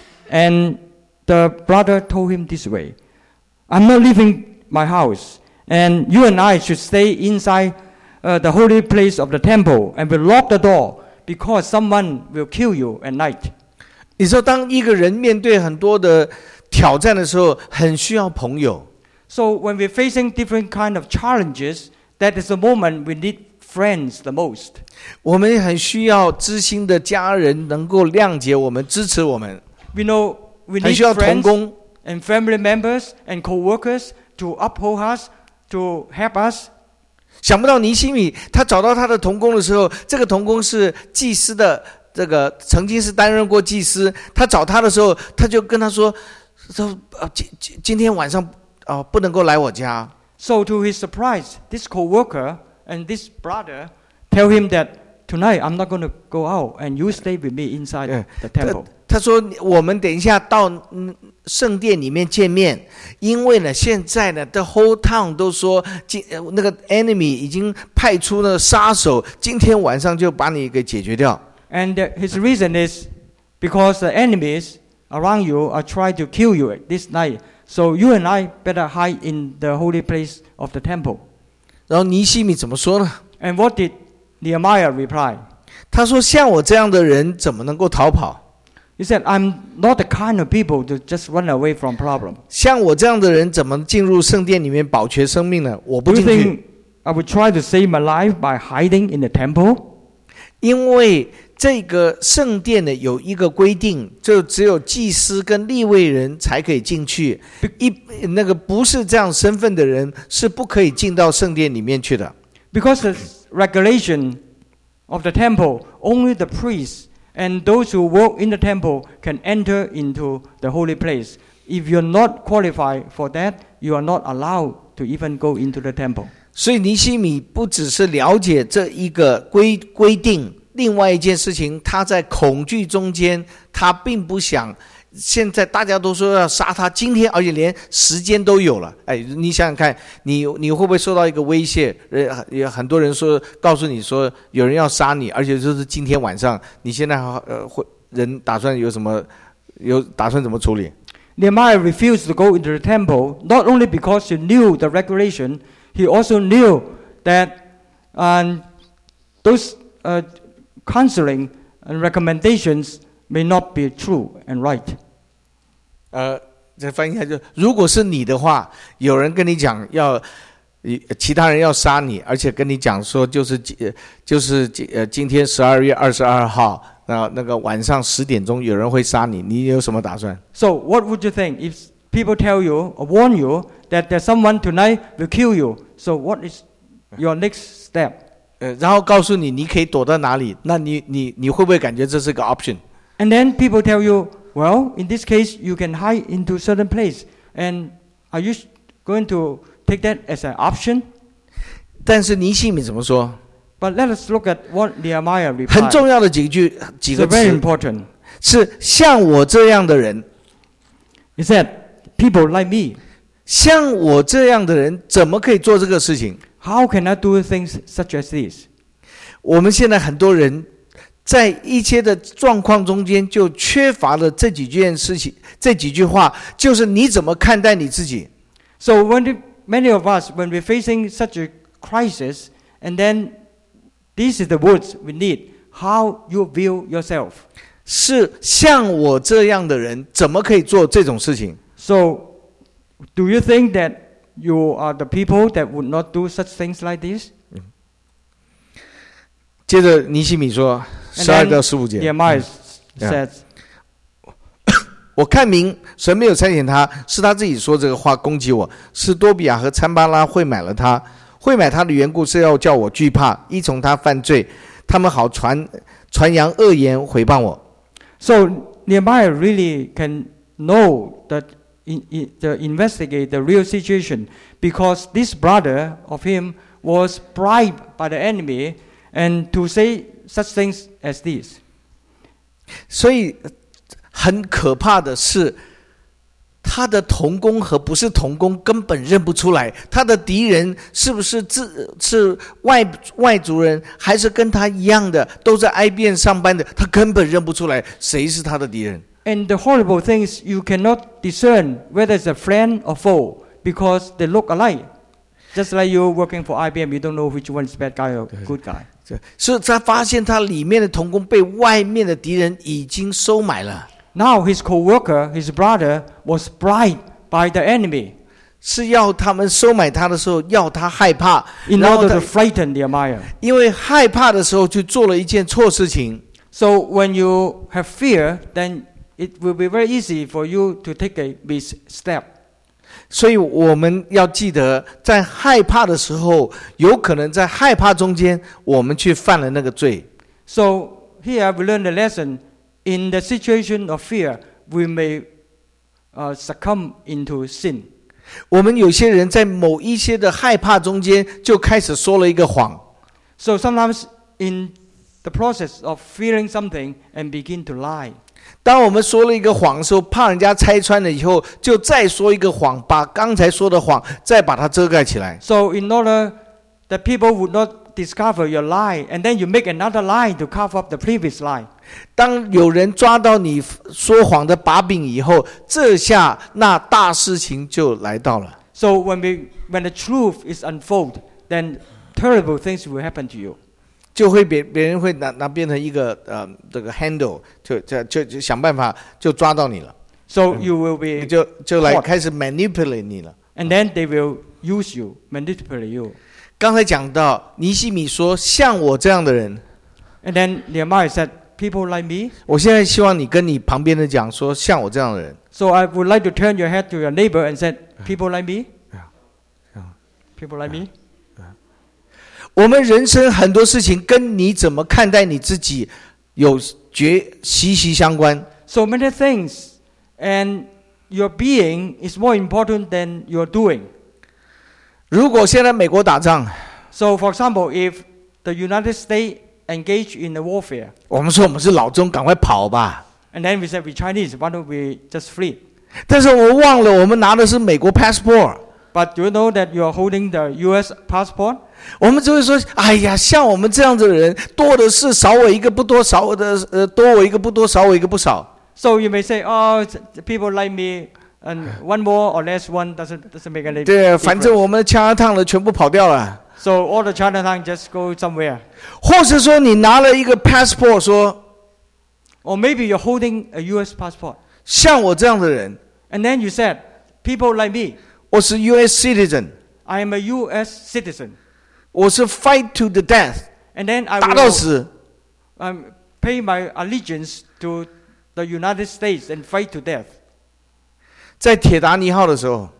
[SPEAKER 2] And the brother told him this way, I'm not leaving my house, and you and I should stay inside uh, the holy place of the temple, and we'll lock the door, because someone will kill you at night.
[SPEAKER 1] 你说，当一个人面对很多的挑战的时候，很需要朋友。
[SPEAKER 2] So when we're facing different kind of challenges, that is the moment we need friends the most.
[SPEAKER 1] 我们很需要知心的家人能够谅解我们、支持我们。
[SPEAKER 2] We know we
[SPEAKER 1] 很
[SPEAKER 2] need
[SPEAKER 1] 需要同
[SPEAKER 2] friends
[SPEAKER 1] 工，
[SPEAKER 2] and family members and co-workers to uphold us, to help us.
[SPEAKER 1] 想不到尼希米他找到他的同工的时候，这个同工是祭司的，这个曾经是担任过祭司。他找他的时候，他就跟他说：“说呃，今今今天晚上啊、呃、不能够来我家。”
[SPEAKER 2] So to his surprise, this co-worker and this brother tell him that tonight I'm not going to go out, and you stay with me inside the temple.
[SPEAKER 1] 他说：“我们等一下到圣殿里面见面，因为呢，现在呢 ，the whole town 都说，今那个 enemy 已经派出了杀手，今天晚上就把你给解决掉。”
[SPEAKER 2] And his reason is because the enemies around you are trying to kill you this night. So you and I better hide in the holy place of the temple.
[SPEAKER 1] 然后尼希米怎么说呢？
[SPEAKER 2] And what did Nehemiah reply?
[SPEAKER 1] 他说：“像我这样的人，怎么能够逃跑？”
[SPEAKER 2] He said, I'm not the kind of people to just run away from problem.
[SPEAKER 1] 像我这样的人，怎么进入圣殿里面保全生命呢？我不
[SPEAKER 2] Do you
[SPEAKER 1] 进去，
[SPEAKER 2] think I would try to save my life by hiding in the temple?
[SPEAKER 1] 因为这个圣殿呢有一个规定，就只有祭司跟利未人才可以进去，一那个不是这样身份的人是不可以进到圣殿里面去的。
[SPEAKER 2] Because the regulation of the temple, only the priests and those who work in the temple can enter into the holy place. If you're not qualified for that, you are not allowed to even go into the temple.
[SPEAKER 1] 所以尼希米不只是了解这一个规规定，另外一件事情，他在恐惧中间，他并不想。现在大家都说要杀他，今天而且连时间都有了。哎，你想想看，你你会不会受到一个威胁？呃，有很多人说告诉你说有人要杀你，而且就是今天晚上。你现在呃会人打算有什么有打算怎么处理？
[SPEAKER 2] Nehemiah refused to go into the temple, not only because he knew the regulation, he also knew that um, those uh, counseling and recommendations may not be true and right.
[SPEAKER 1] 呃，再翻译一下就，如果是你的话，有人跟你讲要，其他人要杀你，而且跟你讲说就是就是呃今天十二月二十二号，那那个晚上十点钟有人会杀你，你有什么打算？
[SPEAKER 2] So what would you think if people tell you or warn you that there's someone tonight will kill you? So what is your next step?
[SPEAKER 1] 呃，然后告诉你你可以躲到哪里，那你你你会不会感觉这是个 option？
[SPEAKER 2] And then people tell you, well, in this case, you can hide into certain place. And are you going to take that as an option?
[SPEAKER 1] 但是尼希米怎么说？
[SPEAKER 2] But let us look at what Nehemiah
[SPEAKER 1] 很
[SPEAKER 2] replied.
[SPEAKER 1] 重要的几句几
[SPEAKER 2] It's
[SPEAKER 1] 个
[SPEAKER 2] very
[SPEAKER 1] 词
[SPEAKER 2] important.
[SPEAKER 1] 是像我这样的人，
[SPEAKER 2] He said, people like me,
[SPEAKER 1] 像我这样的人怎么可以做这个事情？
[SPEAKER 2] how can I do things such as this?
[SPEAKER 1] 我们现在很多人在一切的状况中间，就缺乏了这几件事情，这几句话，就是你怎么看待你自己。
[SPEAKER 2] So when the, many of us, when we're facing such a crisis, and then these are the words we need, how you view yourself.
[SPEAKER 1] 是像我这样的人，怎么可以做这种事情？
[SPEAKER 2] So, do you think that you are the people that would not do such things like this?
[SPEAKER 1] 接着尼希米说
[SPEAKER 2] And
[SPEAKER 1] 十二
[SPEAKER 2] then
[SPEAKER 1] 到十五节，
[SPEAKER 2] Nehemiah
[SPEAKER 1] Yeah.
[SPEAKER 2] says,
[SPEAKER 1] 我看明神没有差遣他，是他自己说这个话攻击我，是多比亚和参巴拉会买了他，会买他的缘故是要叫我惧怕，依从他犯罪，他们好传传扬恶言毁谤我。
[SPEAKER 2] so Nehemiah really can know that in, in, the investigate the real situation because this brother of him was bribed by the enemy and to say such things as this.
[SPEAKER 1] 所以很可怕的是，他的同工和不是同工根本认不出来，他的敌人是不是自是外外族人，还是跟他一样的都在 I B M 上班的，他根本认不出来谁是他的敌人。
[SPEAKER 2] And the horrible thing is you cannot discern whether it's a friend or foe because they look alike. Just like you working for I B M, you don't know which one is bad guy or good guy.
[SPEAKER 1] 所以他发现他里面的同工被外面的敌人已经收买了。
[SPEAKER 2] Now his co-worker, his brother, was bribed by the enemy
[SPEAKER 1] 是要他们收买他的时候，要他害怕，
[SPEAKER 2] in
[SPEAKER 1] 然后
[SPEAKER 2] order
[SPEAKER 1] 他
[SPEAKER 2] to frighten Nehemiah.
[SPEAKER 1] 因为害怕的时候去做了一件错事情。
[SPEAKER 2] So when you have fear, then it will be very easy for you to take a misstep.
[SPEAKER 1] 所以我们要记得，在害怕的时候，有可能在害怕中间，我们去犯了那个罪。
[SPEAKER 2] So here we learn the lesson. In the situation of fear, we may uh, succumb into sin.
[SPEAKER 1] 我们有些人在某一些的害怕中间，就开始说了一个谎。
[SPEAKER 2] So sometimes in the process of fearing something and begin to lie.
[SPEAKER 1] 当我们说了一个谎的时候，怕人家拆穿了以后，就再说一个谎，把刚才说的谎再把它遮盖起来。
[SPEAKER 2] So in order that people would not discover your lie, and then you make another lie to cover up the previous lie.
[SPEAKER 1] 当有人抓到你说谎的把柄以后，这下那大事情就来到了。
[SPEAKER 2] So when we, when the truth is unfolded, then terrible things will happen to you.
[SPEAKER 1] 就会别别人会拿拿变成一个呃这个 handle， 就就就就想办法就抓到你了，
[SPEAKER 2] So you will be,
[SPEAKER 1] 就就来
[SPEAKER 2] caught.
[SPEAKER 1] 开始 manipulate 你了。
[SPEAKER 2] and then they will use you, manipulate you.
[SPEAKER 1] 刚才讲到尼希米说，像我这样的人，
[SPEAKER 2] And then Nehemiah said, people like me.
[SPEAKER 1] 我现在希望你跟你旁边的讲说，像我这样的人。
[SPEAKER 2] So I would like to turn your head to your neighbor and said, people like me. People like me.
[SPEAKER 1] 我们人生很多事情跟你怎么看待你自己有绝息息相关。
[SPEAKER 2] So many things, and your being is more important than your doing.
[SPEAKER 1] 如果现在美国打仗，
[SPEAKER 2] So for example, if the United States engage in a warfare,
[SPEAKER 1] 我们说我们是老中，赶快跑吧。
[SPEAKER 2] and then we said, we Chinese, why don't we just flee?
[SPEAKER 1] 但是我忘了，我们拿的是美国 passport。
[SPEAKER 2] But do you know that you are holding the U S passport?
[SPEAKER 1] 我们只会说，哎呀，像我们这样子的人多的是，少我一个不多，少我的呃多我一个不多，少我一个不少。
[SPEAKER 2] So you may say, oh, people like me, and one more or less one doesn't doesn't make any
[SPEAKER 1] 对，反正
[SPEAKER 2] difference.
[SPEAKER 1] 我们枪烫了，全部跑掉了。
[SPEAKER 2] So all the Chinatown just go somewhere.
[SPEAKER 1] 或是说你拿了一个 passport， 说
[SPEAKER 2] Or maybe you're holding a U S passport,
[SPEAKER 1] 像我这样的人，
[SPEAKER 2] and then you said, people like me,
[SPEAKER 1] 我是 U S citizen，
[SPEAKER 2] I am a U S citizen,
[SPEAKER 1] 我是 fight to the death，
[SPEAKER 2] and then I
[SPEAKER 1] 打到
[SPEAKER 2] will
[SPEAKER 1] 死。
[SPEAKER 2] um, pay my allegiance to the United States and fight to death.
[SPEAKER 1] 在铁达尼号的时候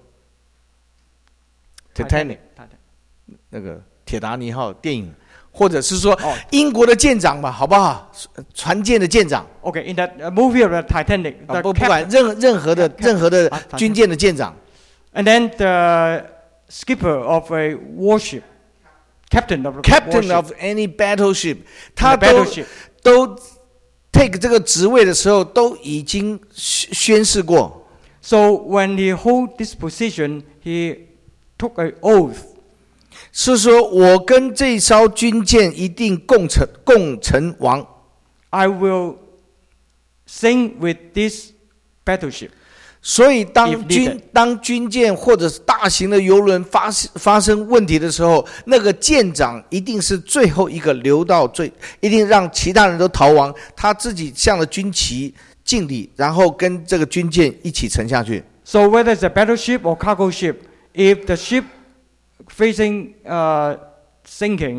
[SPEAKER 1] ，Titanic 那个铁达尼号电影，或者是说
[SPEAKER 2] 哦
[SPEAKER 1] 英国的舰长吧，好不好？船舰的舰长，
[SPEAKER 2] Okay, in that uh, movie of the Titanic,
[SPEAKER 1] 啊
[SPEAKER 2] the
[SPEAKER 1] 不不管
[SPEAKER 2] captain,
[SPEAKER 1] 任任何的
[SPEAKER 2] Cap-
[SPEAKER 1] 任何的
[SPEAKER 2] 啊
[SPEAKER 1] 军舰的舰长，
[SPEAKER 2] and then the skipper of a warship, captain of a
[SPEAKER 1] Captain
[SPEAKER 2] warship,
[SPEAKER 1] of any battleship，
[SPEAKER 2] in
[SPEAKER 1] 他
[SPEAKER 2] the
[SPEAKER 1] 都
[SPEAKER 2] battleship.
[SPEAKER 1] 都 take 这个职位的时候，都已经宣宣誓过。
[SPEAKER 2] So when he hold this position, he took an oath.
[SPEAKER 1] 是说我跟这艘军舰一定共成共成王。
[SPEAKER 2] I will sing with this battleship.
[SPEAKER 1] 所以当
[SPEAKER 2] If
[SPEAKER 1] 军
[SPEAKER 2] needed.
[SPEAKER 1] 当军舰或者是大型的游轮发发生问题的时候，那个舰长一定是最后一个留到最，一定让其他人都逃亡，他自己向着军旗敬礼，然后跟这个军舰一起沉下去。
[SPEAKER 2] So whether it's a battleship or cargo ship, if the ship facing uh, sinking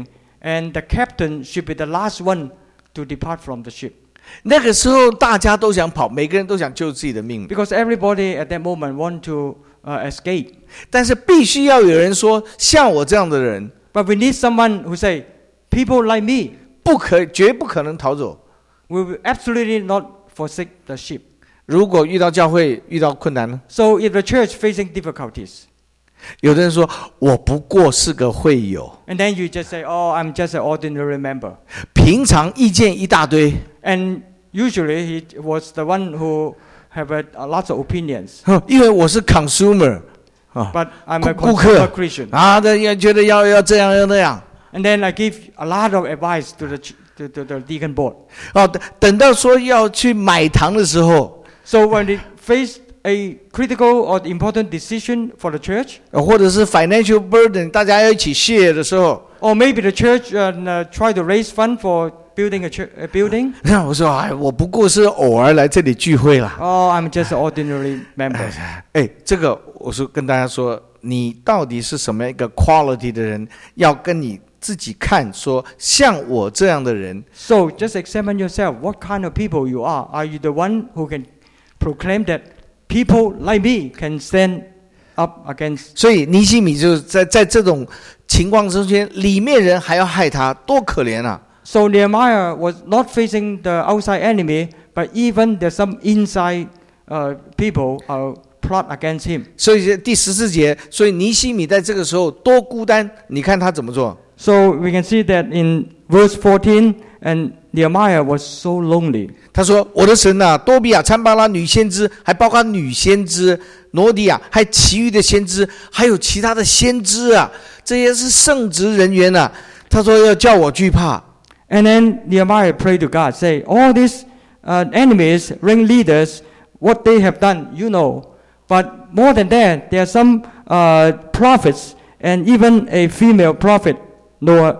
[SPEAKER 2] and the captain should be the last one to depart from the ship.
[SPEAKER 1] 那个时候大家都想跑，每个人都想救自己的命，
[SPEAKER 2] Because everybody at that moment want to uh, escape.
[SPEAKER 1] 但是必须要有人说，像我这样的人，
[SPEAKER 2] But we need someone who say, people like me
[SPEAKER 1] 不可绝不可能逃走。
[SPEAKER 2] will absolutely not forsake the ship.
[SPEAKER 1] 如果遇到教会遇到困难呢？
[SPEAKER 2] So if the church facing difficulties,
[SPEAKER 1] 有的人说我不过是个会友，
[SPEAKER 2] and then you just say, oh, I'm just an ordinary member.
[SPEAKER 1] 平常意见一大堆，
[SPEAKER 2] And usually he was the one who have a, a lots of opinions.
[SPEAKER 1] 因为我是 consumer 啊，
[SPEAKER 2] But I'm a
[SPEAKER 1] 顾客
[SPEAKER 2] consumer Christian.
[SPEAKER 1] 啊，的也觉得要要这样要那样。
[SPEAKER 2] And then I give a lot of advice to the ch- to, to the deacon board.
[SPEAKER 1] 哦，等等到说要去买糖的时候，
[SPEAKER 2] So when they face a critical or important decision for the church,
[SPEAKER 1] 呃或者是 financial burden， 大家要一起 share 的时候，
[SPEAKER 2] or maybe the church uh, uh, try to raise fund for building a, church, a building.
[SPEAKER 1] 那我说哎，我不过是偶尔来这里聚会啦。
[SPEAKER 2] Oh, I'm just an ordinary member.
[SPEAKER 1] 哎，这个我说跟大家说，你到底是什么样一个 quality 的人，要跟你自己看说，像我这样的人，
[SPEAKER 2] So just examine yourself. What kind of people you are? Are you the one who can proclaim that people like me can stand up against?
[SPEAKER 1] 所以尼希米就是在在这种情况之间，里面人还要害他，多可怜啊！
[SPEAKER 2] So Nehemiah was not facing the outside enemy, but even there's some inside uh, people uh, plot against him.
[SPEAKER 1] 所以第十四节，所以尼希米在这个时候多孤单，你看他怎么做？
[SPEAKER 2] So we can see that in verse fourteen, and Nehemiah was so lonely.
[SPEAKER 1] 他说：“我的神啊，多比亚、参巴拉女先知，还包括女先知挪迪亚，还其余的先知，还有其他的先知啊，这些是圣职人员啊。”他说要叫我惧怕。
[SPEAKER 2] And then Nehemiah prayed to God, say, all these uh, enemies, ringleaders, what they have done, you know. But more than that, there are some uh, prophets, and even a female prophet, No,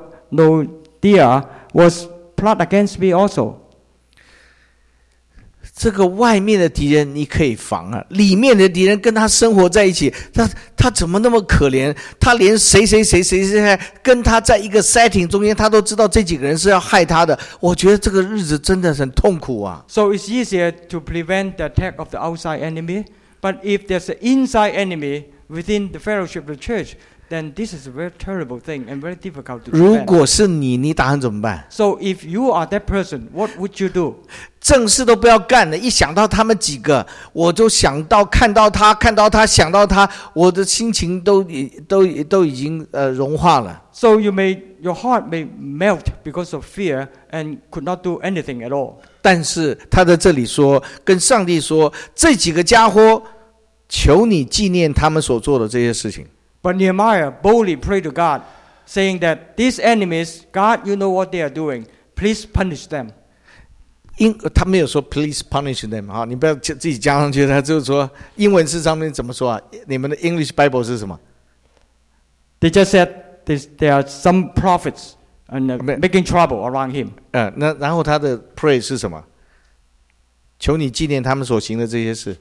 [SPEAKER 2] Nodia, was plot against me also.
[SPEAKER 1] 这个外面的敌人你可以防啊，里面的敌人跟他生活在一起，他他怎么那么可怜？他连谁谁谁谁谁跟他在一个 setting 中间，他都知道这几个人是要害他的。我觉得这个日子真的很痛苦啊。
[SPEAKER 2] So it's easier to prevent the attack of the outside enemy. But if there's an inside enemy within the fellowship of the church, then this is a very terrible thing and very difficult to
[SPEAKER 1] 如
[SPEAKER 2] prevent.
[SPEAKER 1] 果是你，你打算怎么办？
[SPEAKER 2] So if you are that person, what would you do?
[SPEAKER 1] 正事都不要干了，一想到他们几个，我就想到看到他，看到他，想到他，我的心情都都都已经呃融化了。
[SPEAKER 2] So you may, your heart may melt because of fear and could not do anything at all.
[SPEAKER 1] 但是他在这里说，跟上帝说，这几个家伙，求你纪念他们所做的这些事情。
[SPEAKER 2] But Nehemiah boldly prayed to God, saying that these enemies, God, you know what they are doing. Please punish them.
[SPEAKER 1] 英他没有说 please punish them 哈，你不要自己加上去，他就是说英文是上面怎么说啊？你们的 English Bible 是什么？
[SPEAKER 2] They just said this, there are some prophets and uh, making trouble around him.
[SPEAKER 1] 呃，那然后他的 pray 是什么？求你纪念他们所行的这些事。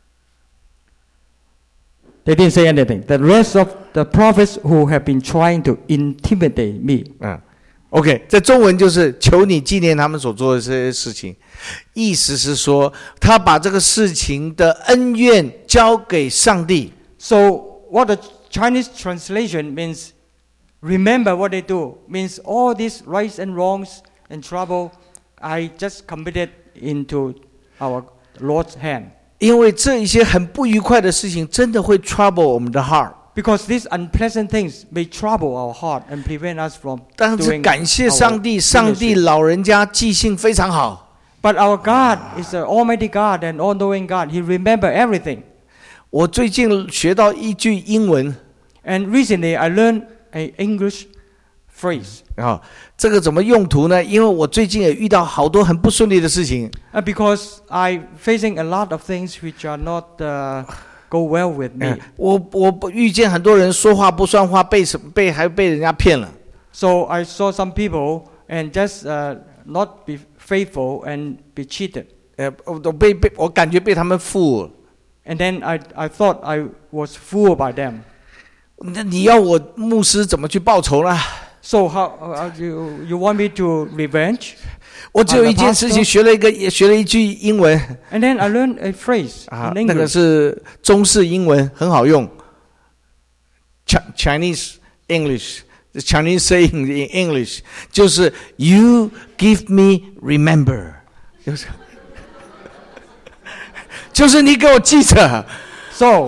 [SPEAKER 2] They didn't say anything. The rest of the prophets who have been trying to intimidate me.
[SPEAKER 1] 嗯 ，OK， 在中文就是求你纪念他们所做的这些事情，意思是说他把这个事情的恩怨交给上帝。
[SPEAKER 2] So what the Chinese translation means, remember what they do, means all these rights and wrongs and trouble, I just committed into our Lord's hand.
[SPEAKER 1] 因为这一些很不愉快的事情，真的会 trouble 我们的 heart。
[SPEAKER 2] Because these unpleasant things may trouble our heart and prevent us from
[SPEAKER 1] 但是
[SPEAKER 2] doing
[SPEAKER 1] 感谢
[SPEAKER 2] our
[SPEAKER 1] 上帝，上帝
[SPEAKER 2] ministry.
[SPEAKER 1] 老人家记性非常好。
[SPEAKER 2] But our God is an almighty God and all-knowing God. He remembers everything.
[SPEAKER 1] 我最近学到一句英文
[SPEAKER 2] And recently I learned an English phrase.
[SPEAKER 1] 啊，这个怎么用途呢？因为我最近也遇到好多很不顺利的事情。
[SPEAKER 2] Uh, because I'm facing a lot of things which are not uh, go well with me.
[SPEAKER 1] 嗯，我我遇见很多人说话不算话，被什被还被人家骗了。
[SPEAKER 2] So I saw some people and just uh, not be faithful and be cheated.
[SPEAKER 1] 呃，我我被被我感觉被他们 fool。
[SPEAKER 2] And then I I thought I was fooled by them.
[SPEAKER 1] 那你要我牧师怎么去报仇呢？
[SPEAKER 2] So how uh, you you want me to revenge?
[SPEAKER 1] 我只有一件事情，学了一个，也学了一句英文
[SPEAKER 2] And then I learned a phrase
[SPEAKER 1] 啊，
[SPEAKER 2] in
[SPEAKER 1] 那个
[SPEAKER 2] English.
[SPEAKER 1] 是中式英文，很好用。Ch- Chinese English, the Chinese saying in English 就是 "You give me remember"， 就是就是你给我记着。
[SPEAKER 2] So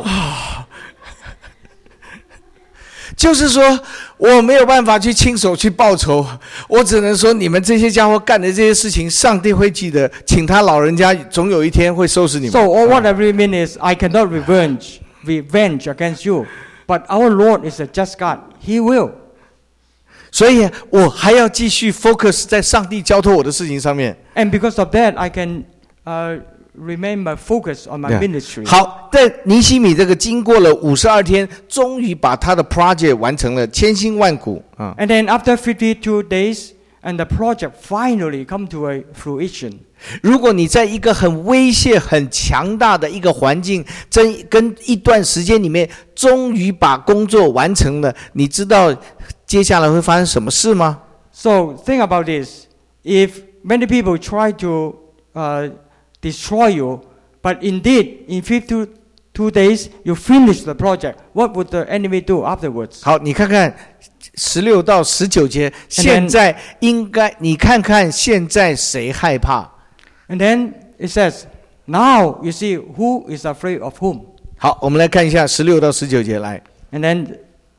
[SPEAKER 1] 就是说，我没有办法去亲手去报仇，我只能说你们这些家伙干的这些事情，上帝会记得，请他老人家总有一天会收拾你们。
[SPEAKER 2] so all what I really mean is I cannot revenge revenge against you, but our Lord is a just God. He will.
[SPEAKER 1] 所以我还要继续 focus 在上帝交托我的事情上面。
[SPEAKER 2] And because of that, I can uh, remain my focus on my
[SPEAKER 1] Yeah.
[SPEAKER 2] ministry.
[SPEAKER 1] 好，在尼希米这个经过了五十二天，终于把他的 project 完成了，千辛万苦啊。
[SPEAKER 2] And then after fifty-two days, and the project finally come to a fruition.
[SPEAKER 1] 如果你在一个很威胁、很强大的一个环境，在跟一段时间里面，终于把工作完成了，你知道接下来会发生什么事吗？
[SPEAKER 2] So think about this. If many people try to uh, destroy you, but indeed in fifty-two days you finish the project, what would the enemy do afterwards?
[SPEAKER 1] 好，你看看十六到十九节，现在应该你看看现在谁害怕？
[SPEAKER 2] And then it says, now you see who is afraid of whom.
[SPEAKER 1] 好，我们来看一下十六到十九节来。
[SPEAKER 2] And then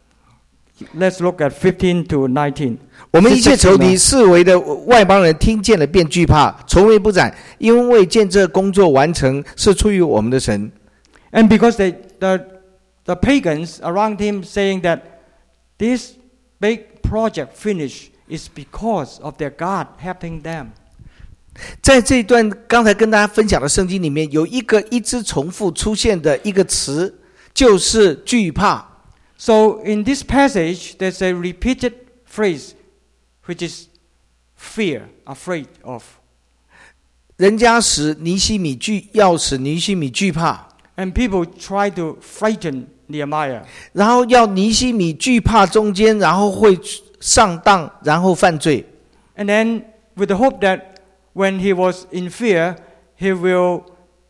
[SPEAKER 2] let's look at fifteen to nineteen.
[SPEAKER 1] 我们一切仇敌四围的外邦人听见了便惧怕，愁眉不展，因为见这工作完成是出于我们的神。
[SPEAKER 2] And because they, the, the pagans around him saying that this big project finish is because of their God helping them.
[SPEAKER 1] 在这一段刚才跟大家分享的圣经里面，有一个一直重复出现的一个词，就是惧怕。
[SPEAKER 2] So in this passage, there's a repeated phrase, which is fear, afraid of.
[SPEAKER 1] 人家使尼希米惧，要使尼希米惧怕，
[SPEAKER 2] And people try to frighten Nehemiah.
[SPEAKER 1] 然后要尼希米惧怕中间，然后会上当，然后犯罪。
[SPEAKER 2] And then with the hope that when he was in fear, he will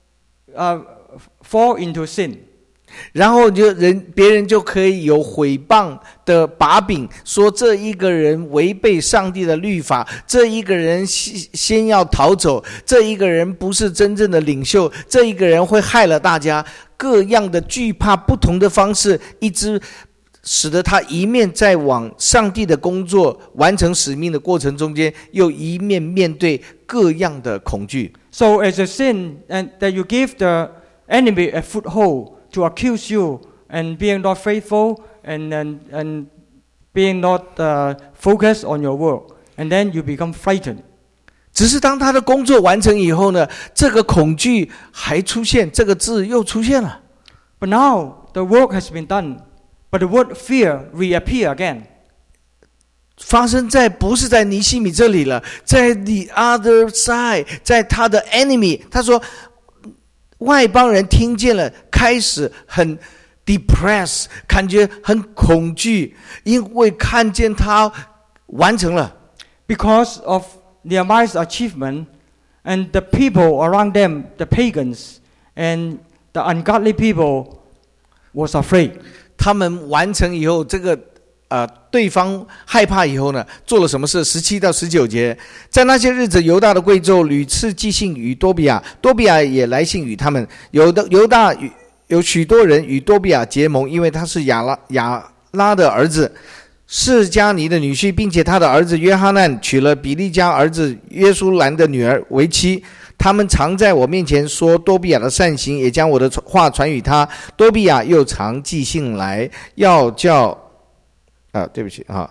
[SPEAKER 2] uh, fall into sin.
[SPEAKER 1] 然后就人别人就可以有毁谤的把柄，说这一个人违背上帝的律法，这一个人先先要逃走，这一个人不是真正的领袖，这一个人会害了大家，各样的惧怕，不同的方式，一直使得他一面在往上帝的工作完成使命的过程中间，又一面面对各样的恐惧。
[SPEAKER 2] So as a sin, and that you give the enemy a foothold to accuse you and being not faithful and and, and being not uh, focused on your work, and then you become frightened.
[SPEAKER 1] 只是当他的工作完成以后呢，这个恐惧还出现，这个字又出现了。
[SPEAKER 2] But now the work has been done, but the word fear reappear again.
[SPEAKER 1] 发生在不是在尼希米这里了，在 the other side， 在他的 enemy。他说，外邦人听见了，开始很 depressed， 感觉很恐惧，因为看见他完成了。
[SPEAKER 2] Because of Nehemiah's achievement, and the people around them, the pagans and the ungodly people, was afraid.
[SPEAKER 1] 他们完成以后，这个呃，对方害怕以后呢，做了什么事？十七到十九节，在那些日子，犹大的贵胄屡次寄信与多比亚，多比亚也来信与他们。有的犹大与有许多人与多比亚结盟，因为他是亚拉亚拉的儿子，示迦尼的女婿，并且他的儿子约哈难娶了比利家儿子约书兰的女儿为妻。他们常在我面前说多比亚的善行，也将我的话传与他。多比亚又常寄信来，要叫啊，对不起啊。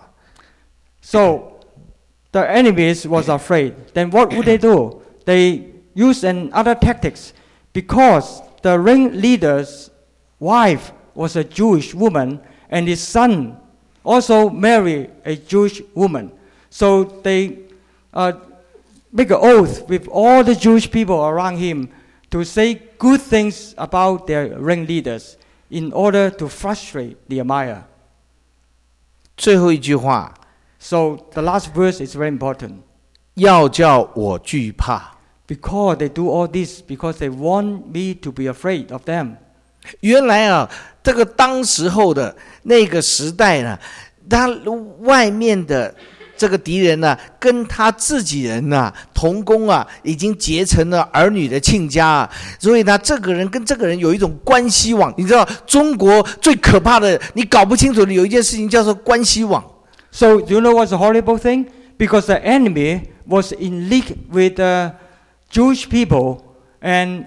[SPEAKER 2] So the enemies was afraid. Then what would they do? They used another tactics, because the ringleader's wife was a Jewish woman, and his son also married a Jewish woman. So they uh, make an oath with all the Jewish people around him to say good things about their ringleaders in order to frustrate Nehemiah.
[SPEAKER 1] 最后一句话，
[SPEAKER 2] So the last verse is very important.
[SPEAKER 1] 要叫我惧怕。
[SPEAKER 2] Because they do all this because they want me to be afraid of them.
[SPEAKER 1] 原来啊，这个当时候的那个时代呢，他外面的这个敌人呢、啊，跟他自己人呐、啊、同工啊，已经结成了儿女的亲家啊，所以呢，这个人跟这个人有一种关系网。你知道，中国最可怕的，你搞不清楚的有一件事情叫做关系网。
[SPEAKER 2] So do you know what's the horrible thing? Because the enemy was in league with the Jewish people, and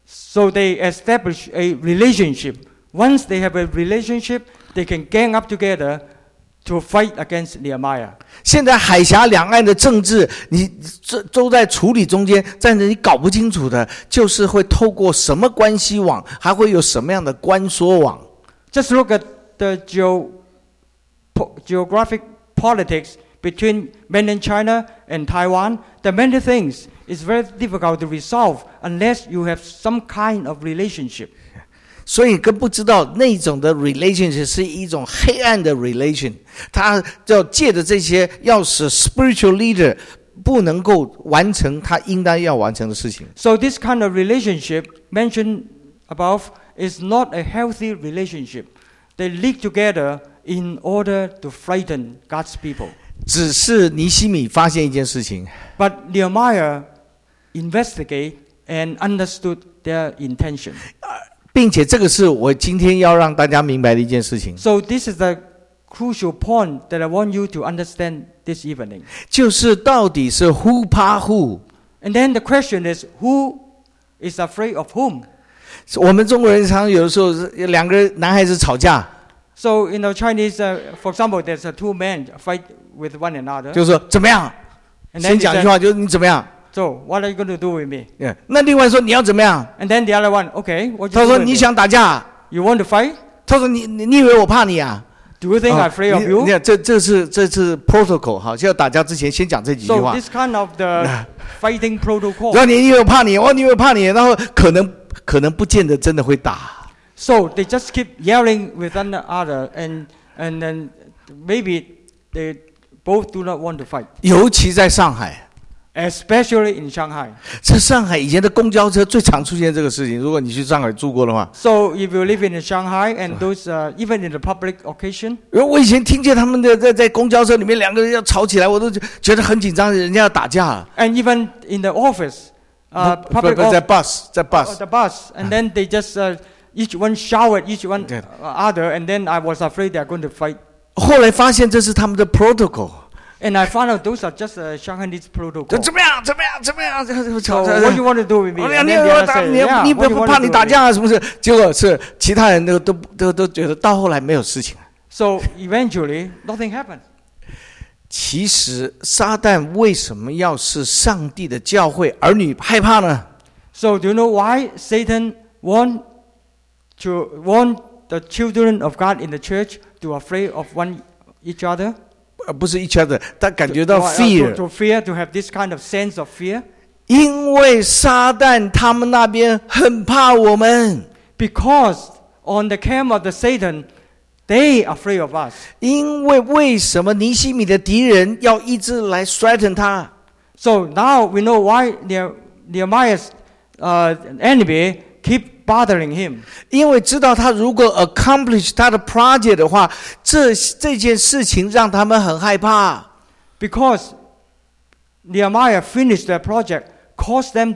[SPEAKER 2] so they establish a relationship. Once they have a relationship, they can gang up together to fight against Nehemiah.
[SPEAKER 1] 现在海峡两岸的政治，你这都在处理中间，在那里搞不清楚的，就是会透过什么关系网，还会有什么样的关说网。
[SPEAKER 2] Just look at the geo, po, geographic politics between mainland China and Taiwan. There are many things. It's very difficult to resolve unless you have some kind of relationship.
[SPEAKER 1] 所以更不知道那种的 relationship 是一种黑暗的 relation， 他要借着这些，要使 spiritual leader 不能够完成他应当要完成的事情。
[SPEAKER 2] So this kind of relationship mentioned above is not a healthy relationship. They league together in order to frighten God's people.
[SPEAKER 1] 只是尼希米发现一件事情。
[SPEAKER 2] But Nehemiah investigate and understood their intention.
[SPEAKER 1] 并且这个是我今天要让大家明白的一件事情。
[SPEAKER 2] So this is the crucial point that I want you to understand this evening.
[SPEAKER 1] 就是到底是 who 怕 who。
[SPEAKER 2] And then the question is, who is afraid of whom?
[SPEAKER 1] 我们中国人常有的时候两个男孩子吵架。
[SPEAKER 2] So in the Chinese, uh, for example, there's uh, two men fight with one another.
[SPEAKER 1] 就是说怎么样？
[SPEAKER 2] And then
[SPEAKER 1] 先讲一句话，就是你怎么样？
[SPEAKER 2] So what are you going to do with me?
[SPEAKER 1] Yeah. 那另外说你要怎么样？
[SPEAKER 2] And then the other one, okay, what
[SPEAKER 1] 他
[SPEAKER 2] you
[SPEAKER 1] 说
[SPEAKER 2] do with
[SPEAKER 1] 你
[SPEAKER 2] me?
[SPEAKER 1] 想打架？
[SPEAKER 2] You want to fight?
[SPEAKER 1] 他说你你你以为我怕你啊？
[SPEAKER 2] Do you think I'm afraid of
[SPEAKER 1] 你
[SPEAKER 2] you?
[SPEAKER 1] 你看这这是这是 protocol 哈，就要打架之前先讲这几句
[SPEAKER 2] So
[SPEAKER 1] 话。
[SPEAKER 2] this kind of the fighting
[SPEAKER 1] 然后
[SPEAKER 2] protocol.
[SPEAKER 1] 你以为我怕你，我你以为我怕你，然后可能可能不见得真的会打。
[SPEAKER 2] So they just keep yelling with one another, and and then maybe they both do not want to fight.
[SPEAKER 1] 尤其在上海。
[SPEAKER 2] Especially in Shanghai.
[SPEAKER 1] 在上海以前的公交车最常出现这个事情。如果你去上海住过的话，
[SPEAKER 2] So if you live in Shanghai and those uh, even in the public occasion,
[SPEAKER 1] 我以前听见他们的在在公交车里面两个人要吵起来，我都觉得很紧张，人家要打架了。
[SPEAKER 2] and even in the office, uh,
[SPEAKER 1] 不
[SPEAKER 2] public
[SPEAKER 1] 不在
[SPEAKER 2] of-
[SPEAKER 1] bus 在
[SPEAKER 2] uh,
[SPEAKER 1] bus，
[SPEAKER 2] the bus, and then they just uh, each one shout at each one
[SPEAKER 1] Yeah.
[SPEAKER 2] uh, other, and then I was afraid they are going to fight.
[SPEAKER 1] 后来发现这是他们的 protocol。
[SPEAKER 2] And I found out those are just uh, Shanghainese
[SPEAKER 1] 就
[SPEAKER 2] protocol.
[SPEAKER 1] 怎么样怎么样怎么样，这个
[SPEAKER 2] So
[SPEAKER 1] 吵
[SPEAKER 2] what you want to do with me?
[SPEAKER 1] 我
[SPEAKER 2] And
[SPEAKER 1] 你
[SPEAKER 2] then the
[SPEAKER 1] 我
[SPEAKER 2] other
[SPEAKER 1] 打
[SPEAKER 2] say,
[SPEAKER 1] 你
[SPEAKER 2] yeah,
[SPEAKER 1] 你
[SPEAKER 2] what
[SPEAKER 1] 不
[SPEAKER 2] you
[SPEAKER 1] 不
[SPEAKER 2] want
[SPEAKER 1] 怕
[SPEAKER 2] to
[SPEAKER 1] 你
[SPEAKER 2] do
[SPEAKER 1] 打
[SPEAKER 2] with me?
[SPEAKER 1] 架啊？是不是？结果是其他人都都都都觉得到后来没有事情。
[SPEAKER 2] So eventually, nothing happened.
[SPEAKER 1] 其实撒旦为什么要是上帝的教会儿女害怕呢？
[SPEAKER 2] So do you know why Satan want to want the children of God in the church to afraid of one each other?
[SPEAKER 1] 呃，不是一圈的，他感觉
[SPEAKER 2] To,
[SPEAKER 1] 到
[SPEAKER 2] uh, to,
[SPEAKER 1] fear，
[SPEAKER 2] to fear, to have this kind of sense of fear.
[SPEAKER 1] 因为撒旦他们那边很怕我们，
[SPEAKER 2] Because on the camp of the Satan, they are afraid of us.
[SPEAKER 1] 因为为什么尼希米的敌人要一直来 threaten 他？
[SPEAKER 2] So now we know why Ne- Nehemiah's uh, enemy keep bothering him.
[SPEAKER 1] 因为知道他如果 accomplish 他的 project 的话，这这件事情让他们很害怕。
[SPEAKER 2] Because Nehemiah finished their project, caused them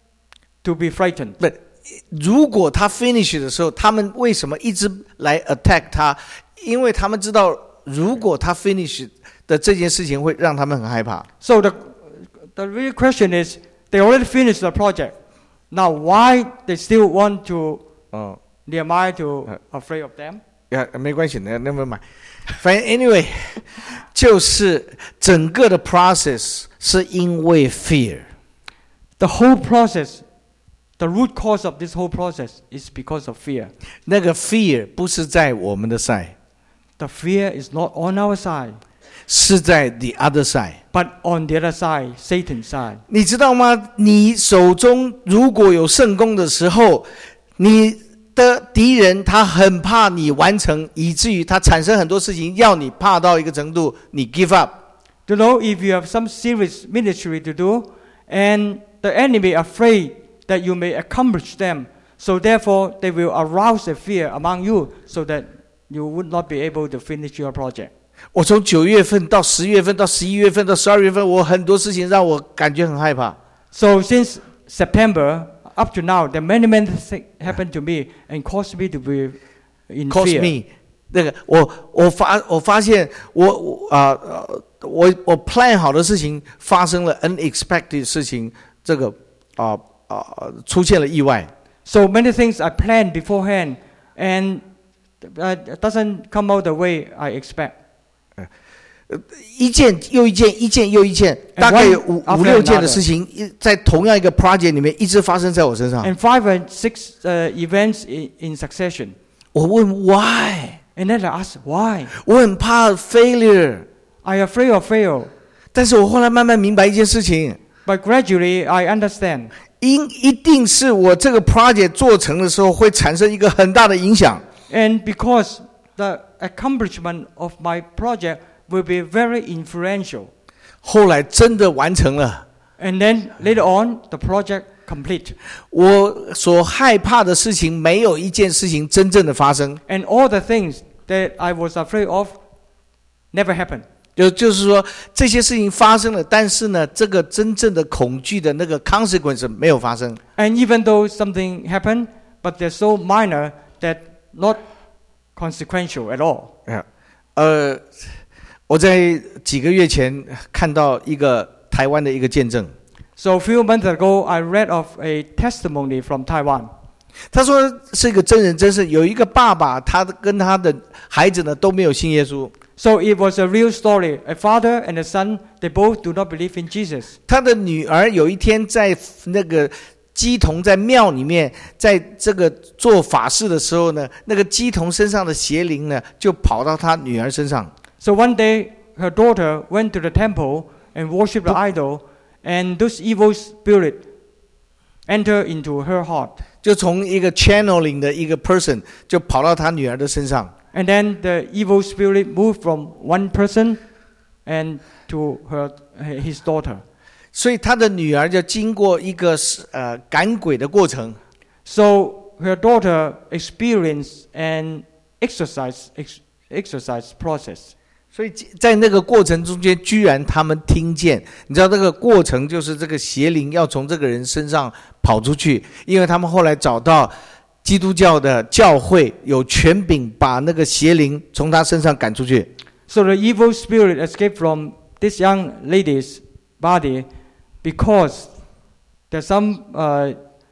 [SPEAKER 2] to be frightened.
[SPEAKER 1] 不，如果他 finish 的时候，他们为什么一直来 attack 他？因为他们知道，如果他 finish 的这件事情会让他们很害怕。
[SPEAKER 2] So the, the real question is, they already finished the project. Now why they still want to
[SPEAKER 1] 哦，
[SPEAKER 2] Nehemiah to afraid of them?
[SPEAKER 1] 呀，没关系，那那么买。反正 anyway， 就是整个的 process 是因为 fear。
[SPEAKER 2] The whole process, the root cause of this whole process is because of fear.
[SPEAKER 1] 那个 fear 不是在我们的 side，
[SPEAKER 2] The fear is not on our side,
[SPEAKER 1] 是在 the other side。
[SPEAKER 2] but on the other side, Satan's side.
[SPEAKER 1] 你知道吗？你手中如果有圣功的时候，你的敌人他很怕你完成，以至于他产生很多事情，要你怕到一个程度，你 give up。
[SPEAKER 2] You know, if you have some serious ministry to do, and the enemy afraid that you may accomplish them, so therefore they will arouse a fear among you, so that you would not be able to finish your project.
[SPEAKER 1] 我从九月份到十月份到十一月份到十二月份，我很多事情让我感觉很害怕。
[SPEAKER 2] So since September up to now, there many many things happened to me and caused me to be in
[SPEAKER 1] Cause
[SPEAKER 2] fear.
[SPEAKER 1] me， 那个我我发我发现我我啊、呃、我我 plan 好的事情发生了 unexpected 的事情，这个啊啊、呃、出现了意外。
[SPEAKER 2] So many things I planned beforehand, and uh, it doesn't come out the way I expect.
[SPEAKER 1] 一件又一件，一件又一件，大概有五五六件的事情，在同样一个 project 里面一直发生在我身上。
[SPEAKER 2] And five and six uh, events in, in succession.
[SPEAKER 1] 我问 why，
[SPEAKER 2] And then I ask why.
[SPEAKER 1] 我很怕 failure，
[SPEAKER 2] I afraid of fail.
[SPEAKER 1] 但是我后来慢慢明白一件事情。
[SPEAKER 2] But gradually I understand.
[SPEAKER 1] 因一定是我这个 project 做成的时候会产生一个很大的影响。
[SPEAKER 2] And because the accomplishment of my project will be very influential.
[SPEAKER 1] 后来真的完成了。
[SPEAKER 2] And then later on, the project complete.
[SPEAKER 1] 我所害怕的事情，没有一件事情真正的发生。
[SPEAKER 2] And all the things that I was afraid of never happened.
[SPEAKER 1] 就就是说，这些事情发生了，但是呢，这个真正的恐惧的那个 consequence 没有发生。
[SPEAKER 2] And even though something happened, but they're so minor that not consequential at all.
[SPEAKER 1] 呃，我在几个月前看到一个台湾的一个见证。
[SPEAKER 2] So a few months ago, I read of a testimony from Taiwan.
[SPEAKER 1] 他说是一个真人真事，有一个爸爸，他跟他的孩子呢都没有信耶稣。
[SPEAKER 2] So it was a real story. A father and a son, they both do not believe in Jesus.
[SPEAKER 1] 他的女儿有一天在那个鸡童在庙里面，在这个做法事的时候呢，那个鸡童身上的邪灵呢，就跑到他女儿身上。
[SPEAKER 2] So one day, her daughter went to the temple and worshipped the idol, and those evil spirits entered into her heart.
[SPEAKER 1] 就从一个 channeling 的一个 person 就跑到他女儿的身上。
[SPEAKER 2] And then the evil spirit moved from one person and to her his daughter.
[SPEAKER 1] 所以他的女儿就经过一个呃赶鬼的过程。
[SPEAKER 2] So her daughter experienced an exercise ex, exercise process.
[SPEAKER 1] 所以在那个过程中间，居然他们听见，你知道这个过程就是这个邪灵要从这个人身上跑出去，因为他们后来找到基督教的教会有权柄把那个邪灵从他身上赶出去。
[SPEAKER 2] So the evil spirit escaped from this young lady's body because there's some uh,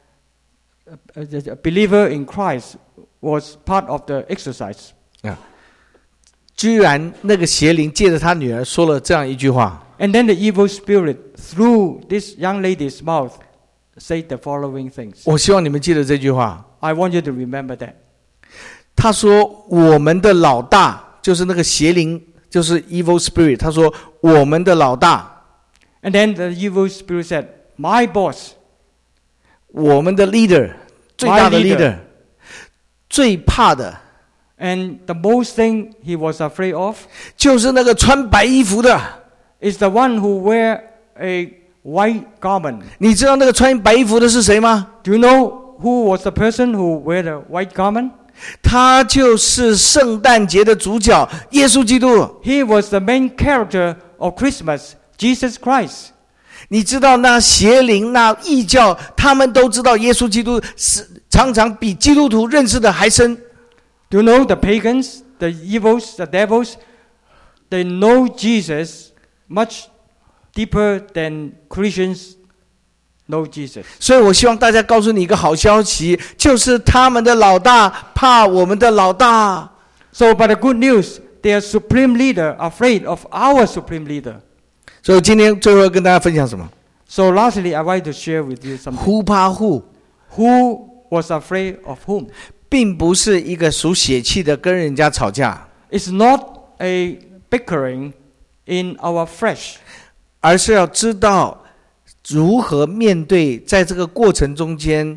[SPEAKER 2] a believer in Christ was part of the exercise.
[SPEAKER 1] 啊，居然那个邪灵借着他女儿说了这样一句话。
[SPEAKER 2] And then the evil spirit through this young lady's mouth said the following things.
[SPEAKER 1] 我希望你们记得这句话。
[SPEAKER 2] I want you to remember that.
[SPEAKER 1] 他说我们的老大就是那个邪灵，就是 evil spirit。他说我们的老大。
[SPEAKER 2] And then the evil spirit said, "My boss."
[SPEAKER 1] 我们的 leader， 最大的 leader， 最怕的。
[SPEAKER 2] And the most thing he was afraid of
[SPEAKER 1] 就是那个穿白衣服的。
[SPEAKER 2] is the one who wear a white garment.
[SPEAKER 1] 你知道那个穿白衣服的是谁吗？
[SPEAKER 2] Do you know who was the person who wear the white garment?
[SPEAKER 1] 他就是圣诞节的主角耶稣基督。
[SPEAKER 2] He was the main character of Christmas, Jesus Christ.
[SPEAKER 1] 你知道那邪灵那异教他们都知道耶稣基督是常常比基督徒认识的还深。
[SPEAKER 2] Do you know the pagans, the evils, the devils, they know Jesus much deeper than Christians know Jesus.
[SPEAKER 1] 所以我希望大家告诉你一个好消息，就是他们的老大怕我们的老大。
[SPEAKER 2] So, but the good news, their supreme leader afraid of our supreme leader.
[SPEAKER 1] 所以今天最后要跟大家分享什么？
[SPEAKER 2] So lastly, I want to share with you something.
[SPEAKER 1] Who 怕 who？
[SPEAKER 2] Who was afraid of whom?
[SPEAKER 1] 并不是一个属血气的跟人家吵架，
[SPEAKER 2] It's not a bickering in our flesh.
[SPEAKER 1] 而是要知道如何面对在这个过程中间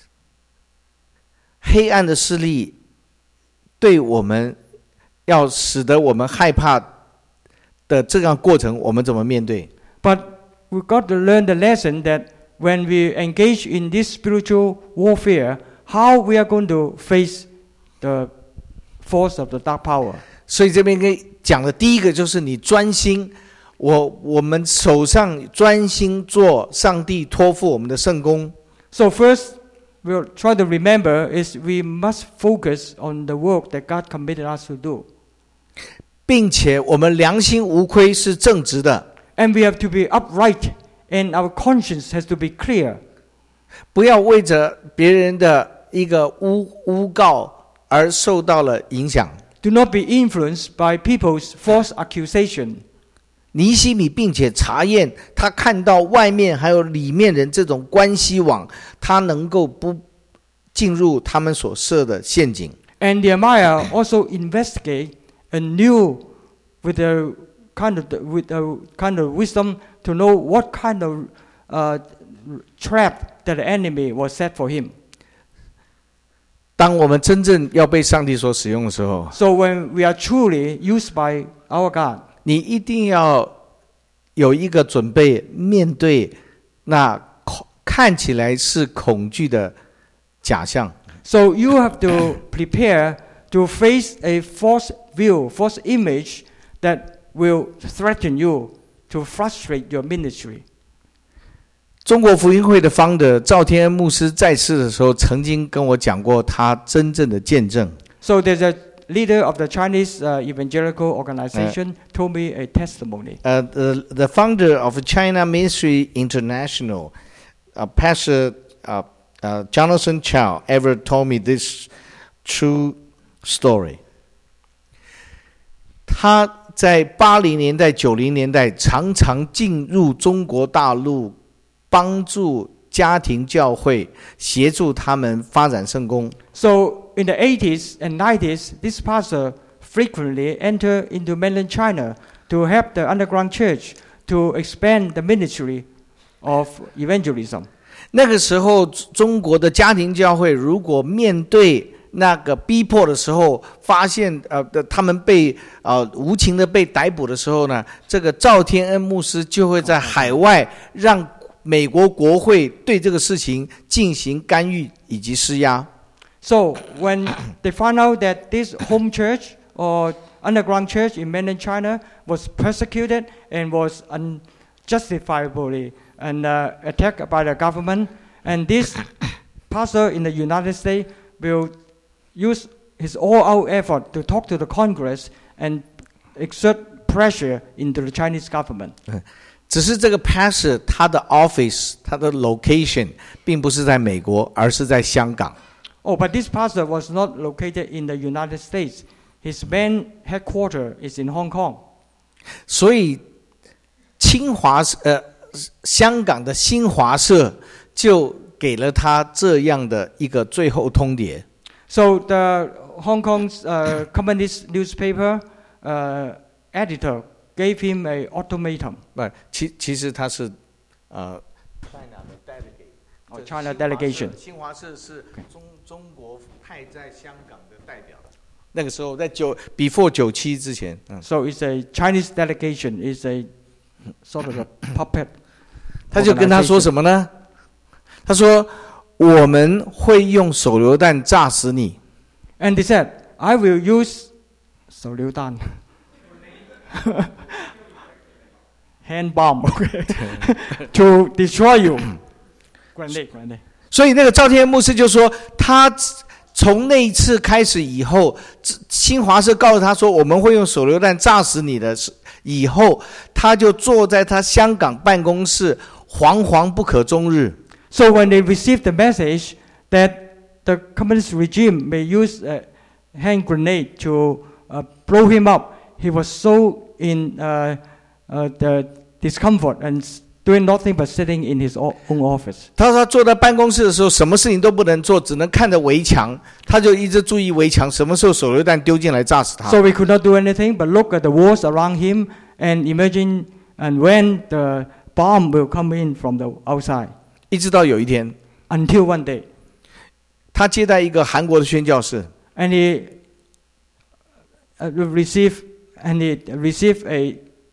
[SPEAKER 1] 黑暗的势力对我们要使得我们害怕的这样过程，我们怎么面对？
[SPEAKER 2] But we got to learn the lesson that when we engage in this spiritual warfare, how we are going to face the force of the dark power.
[SPEAKER 1] 所以这边跟讲的第一个就是你专心，我我们手上专心做上帝托付我们的圣工。
[SPEAKER 2] So first, we'll try to remember is we must focus on the work that God committed us to do.
[SPEAKER 1] 并且我们良心无亏是正直的，
[SPEAKER 2] And we have to be upright, and our conscience has to be clear.
[SPEAKER 1] 不要为着别人的一个诬诬告而受到了影响。
[SPEAKER 2] Do not be influenced by people's false accusation.
[SPEAKER 1] 尼希米并且查验，他看到外面还有里面人这种关系网，他能够不进入他们所设的陷阱。
[SPEAKER 2] And Nehemiah also investigate and knew with a kind of with a kind of wisdom to know what kind of uh, trap that the enemy was set for him.
[SPEAKER 1] 当我们真正要被上帝所使用的时候，
[SPEAKER 2] So when we are truly used by our God,
[SPEAKER 1] 你一定要有一个准备，面对那看起来是恐惧的假象。
[SPEAKER 2] so you have to prepare to face a false view, false image that will threaten you to frustrate your ministry.
[SPEAKER 1] 中国福音会的founder赵天恩牧师在世的时候，曾经跟我讲过他真正的见证。
[SPEAKER 2] So there's a leader of the Chinese uh, evangelical organization told me a testimony.
[SPEAKER 1] Uh, the, the founder of China Ministry International, uh, Pastor uh, uh, Jonathan Chow, ever told me this true story. 他在八零年代、九零年代常常进入中国大陆，帮助家庭教会，协助他们发展圣工。
[SPEAKER 2] So in the eighties and nineties, this pastor frequently entered into mainland China to help the underground church to expand the ministry of evangelism.
[SPEAKER 1] 那个时候，中国的家庭教会如果面对那个逼迫的时候，发现呃他们被呃无情的被逮捕的时候呢，这个赵天恩牧师就会在海外让美国国会对这个事情进行干预以及施压。
[SPEAKER 2] So when they found out that this home church or underground church in mainland China was persecuted and was unjustifiably and uh, attacked by the government, and this pastor in the United States will use his all-out effort to talk to the Congress and exert pressure into the Chinese government.
[SPEAKER 1] 只是这个 pastor 他的 office 他的 location 并不是在美国，而是在香港。
[SPEAKER 2] Oh, but this pastor was not located in the United States. His main headquarters is in Hong Kong.
[SPEAKER 1] 所以清华呃香港的新华社就给了他这样的一个最后通牒。
[SPEAKER 2] So the Hong Kong's uh, Communist newspaper uh, editor gave him an ultimatum.
[SPEAKER 1] 不，其其实他是呃
[SPEAKER 2] Or China delegation.
[SPEAKER 1] 新华社是中中国派在香港的代表。那个时候在九 before 九七之前，嗯，
[SPEAKER 2] So it's a Chinese delegation. It's a sort of a puppet.
[SPEAKER 1] 他就跟他说什么呢？他说我们会用手榴弹炸死你。
[SPEAKER 2] And they said, I will use 手榴弹 hand bomb, okay, to destroy you. Grenade, grenade.
[SPEAKER 1] 所以那个赵天恩牧师就说，他从那一次开始以后，新华社告诉他说我们会用手榴弹炸死你的，以后他就坐在他香港办公室，惶惶不可终日。
[SPEAKER 2] So when they received the message that the communist regime may use a hand grenade to uh, blow him up, he was so in uh, uh, the discomfort and doing nothing but sitting in his own office.
[SPEAKER 1] 他说他坐在办公室的时候，什么事情都不能做，只能看着围墙，他就一直注意围墙，什么时候手榴弹丢进来炸死他。
[SPEAKER 2] So we could not do anything but look at the walls around him and imagine and when the bomb will come in from the outside.
[SPEAKER 1] 一直到有一天，
[SPEAKER 2] Until one day,
[SPEAKER 1] 他接待一个韩国的宣教士，
[SPEAKER 2] and he uh, received and he received a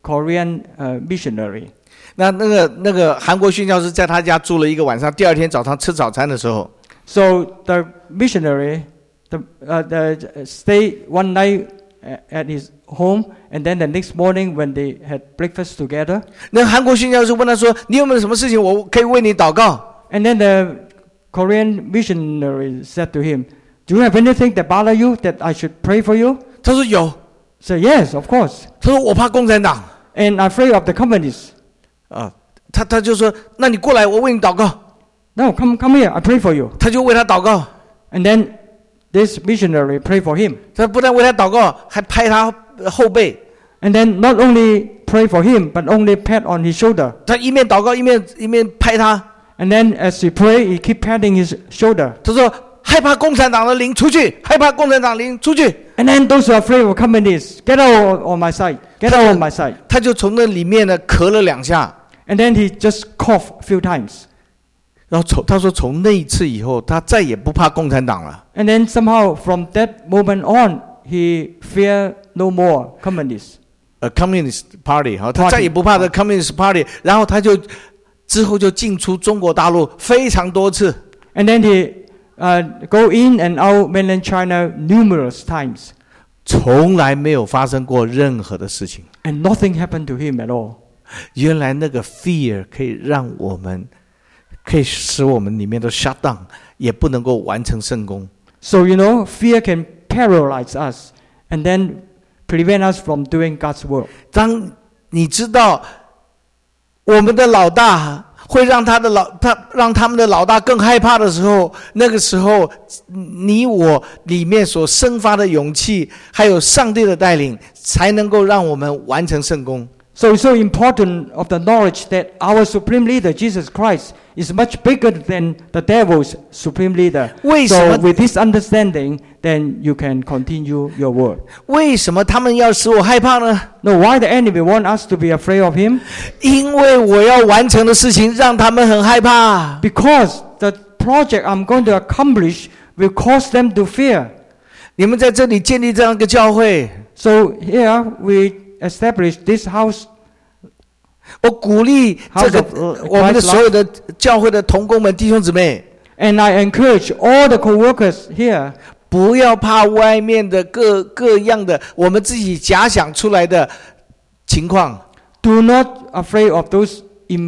[SPEAKER 2] Korean uh, missionary.
[SPEAKER 1] 那那个那个韩国宣教师在他家住了一个晚上，第二天早上吃早餐的时候，
[SPEAKER 2] So the missionary the, uh, the, stayed one night at his home, and then the next morning when they had breakfast together,
[SPEAKER 1] 那韩国宣教师问他说：“你有没有什么事情我可以为你祷告
[SPEAKER 2] and then the Korean missionary said to him, "Do you have anything that bother you that I should pray for you?"？”
[SPEAKER 1] 他说有。
[SPEAKER 2] So yes, of course.
[SPEAKER 1] 他说我怕共产党
[SPEAKER 2] And I'm afraid of the communists.
[SPEAKER 1] 啊，他他就说：“那你过来，我为你祷告。”
[SPEAKER 2] No, come come here, I pray for you.
[SPEAKER 1] 他就为他祷告。
[SPEAKER 2] And then this missionary prayed for him.
[SPEAKER 1] 他不但为他祷告，还拍他后背。
[SPEAKER 2] And then not only pray for him, but only pat on his shoulder.
[SPEAKER 1] 他一面祷告一面一面拍他。
[SPEAKER 2] And then as he prayed, he keep patting his shoulder.
[SPEAKER 1] 他说：“害怕共产党的灵出去，害怕共产党灵出去。”
[SPEAKER 2] And then those who are afraid of communists, get out on my side, get out on my side.
[SPEAKER 1] 他就从那里面呢咳了两下，
[SPEAKER 2] And then he just coughed a few times.
[SPEAKER 1] 然后从他说从那一次以后，他再也不怕共产党了。
[SPEAKER 2] And then somehow from that moment on, he feared no more communists.
[SPEAKER 1] A communist party 哈，他再也不怕的 communist party。然后他就之后就进出中国大陆非常多次。
[SPEAKER 2] And then he uh, go in and out mainland China numerous times.
[SPEAKER 1] 从来没有发生过任何的事情。
[SPEAKER 2] And nothing happened to him at all.
[SPEAKER 1] 原来那个 fear 可以让我们，可以使我们里面都 shut down， 也不能够完成圣工。
[SPEAKER 2] So you know, fear can paralyze us and then prevent us from doing God's work.
[SPEAKER 1] 当你知道我们的老大会让他的老他让他们的老大更害怕的时候，那个时候你我里面所生发的勇气，还有上帝的带领，才能够让我们完成圣工。
[SPEAKER 2] So it's so important of the knowledge that our supreme leader, Jesus Christ, is much bigger than the devil's supreme leader.
[SPEAKER 1] 为什么
[SPEAKER 2] So with this understanding, then you can continue your work.
[SPEAKER 1] 为什么他们要使我害怕呢？
[SPEAKER 2] Now, why the enemy want us to be afraid of him?
[SPEAKER 1] 因为我要完成的事情让他们很害怕。
[SPEAKER 2] Because the project I'm going to accomplish will cause them to fear.
[SPEAKER 1] 你们在这里建立这样一个教会，
[SPEAKER 2] So here we establish this house.
[SPEAKER 1] 我鼓励这个
[SPEAKER 2] House of, uh,
[SPEAKER 1] 我们的所有的教会的同工们、弟兄姊妹，
[SPEAKER 2] And I encourage all the co-workers here,
[SPEAKER 1] 不要怕外面的各各样的我们自己假想出来的情况。
[SPEAKER 2] do not afraid of those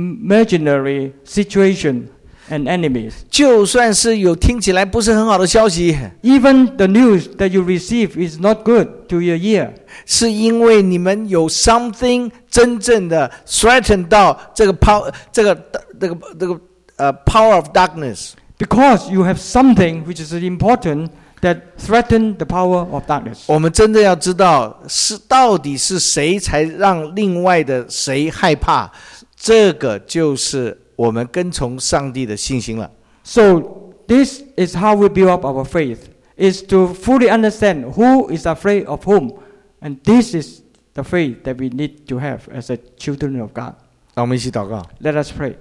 [SPEAKER 2] imaginary situation and enemies.
[SPEAKER 1] 就算是有听起来不是很好的消息，
[SPEAKER 2] Even the news that you receive is not good to your ear.
[SPEAKER 1] 是因为你们有 something 真正的 threaten 到这个 power 这个这个这个呃 power of darkness。
[SPEAKER 2] Because you have something which is important that threaten the power of darkness.
[SPEAKER 1] 我们真的要知道是到底是谁才让另外的谁害怕，这个就是我们跟从上帝的信心了。
[SPEAKER 2] So this is how we build up our faith, is to fully understand who is afraid of whom. And this is the faith that we need to have as a children of God.
[SPEAKER 1] 让我们一起祷告。
[SPEAKER 2] Let us pray.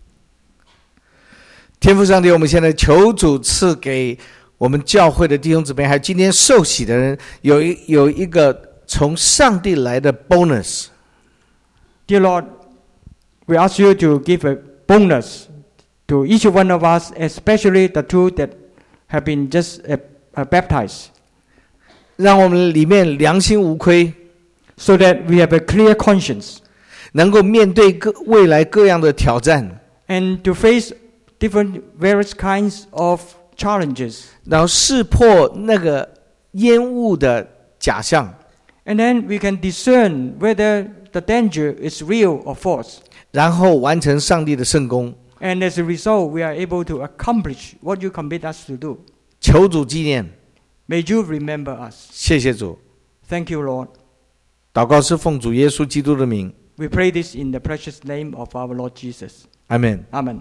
[SPEAKER 1] 天父上帝，我们现在求主赐给我们教会的弟兄姊妹，还有今天受洗的人，有一有一个从上帝来的 bonus。
[SPEAKER 2] Dear Lord, we ask you to give a bonus to each one of us, especially the two that have been just uh, uh, baptized,
[SPEAKER 1] 让我们里面良心无愧，
[SPEAKER 2] so that we have a clear conscience
[SPEAKER 1] 能够面对各未来各样的挑战，
[SPEAKER 2] and to face different various kinds of challenges.
[SPEAKER 1] 然后识破那个烟雾的假象，
[SPEAKER 2] And then we can discern whether the danger is real or false.
[SPEAKER 1] 然后完成上帝的圣工。
[SPEAKER 2] And as a result, we are able to accomplish what you commit us to do.
[SPEAKER 1] 求主纪念，
[SPEAKER 2] May you remember us.
[SPEAKER 1] 谢谢主。
[SPEAKER 2] Thank you, Lord.
[SPEAKER 1] 祷告是奉主耶稣基督的名，
[SPEAKER 2] We pray this in the precious name of our Lord Jesus.
[SPEAKER 1] 阿们。
[SPEAKER 2] Amen.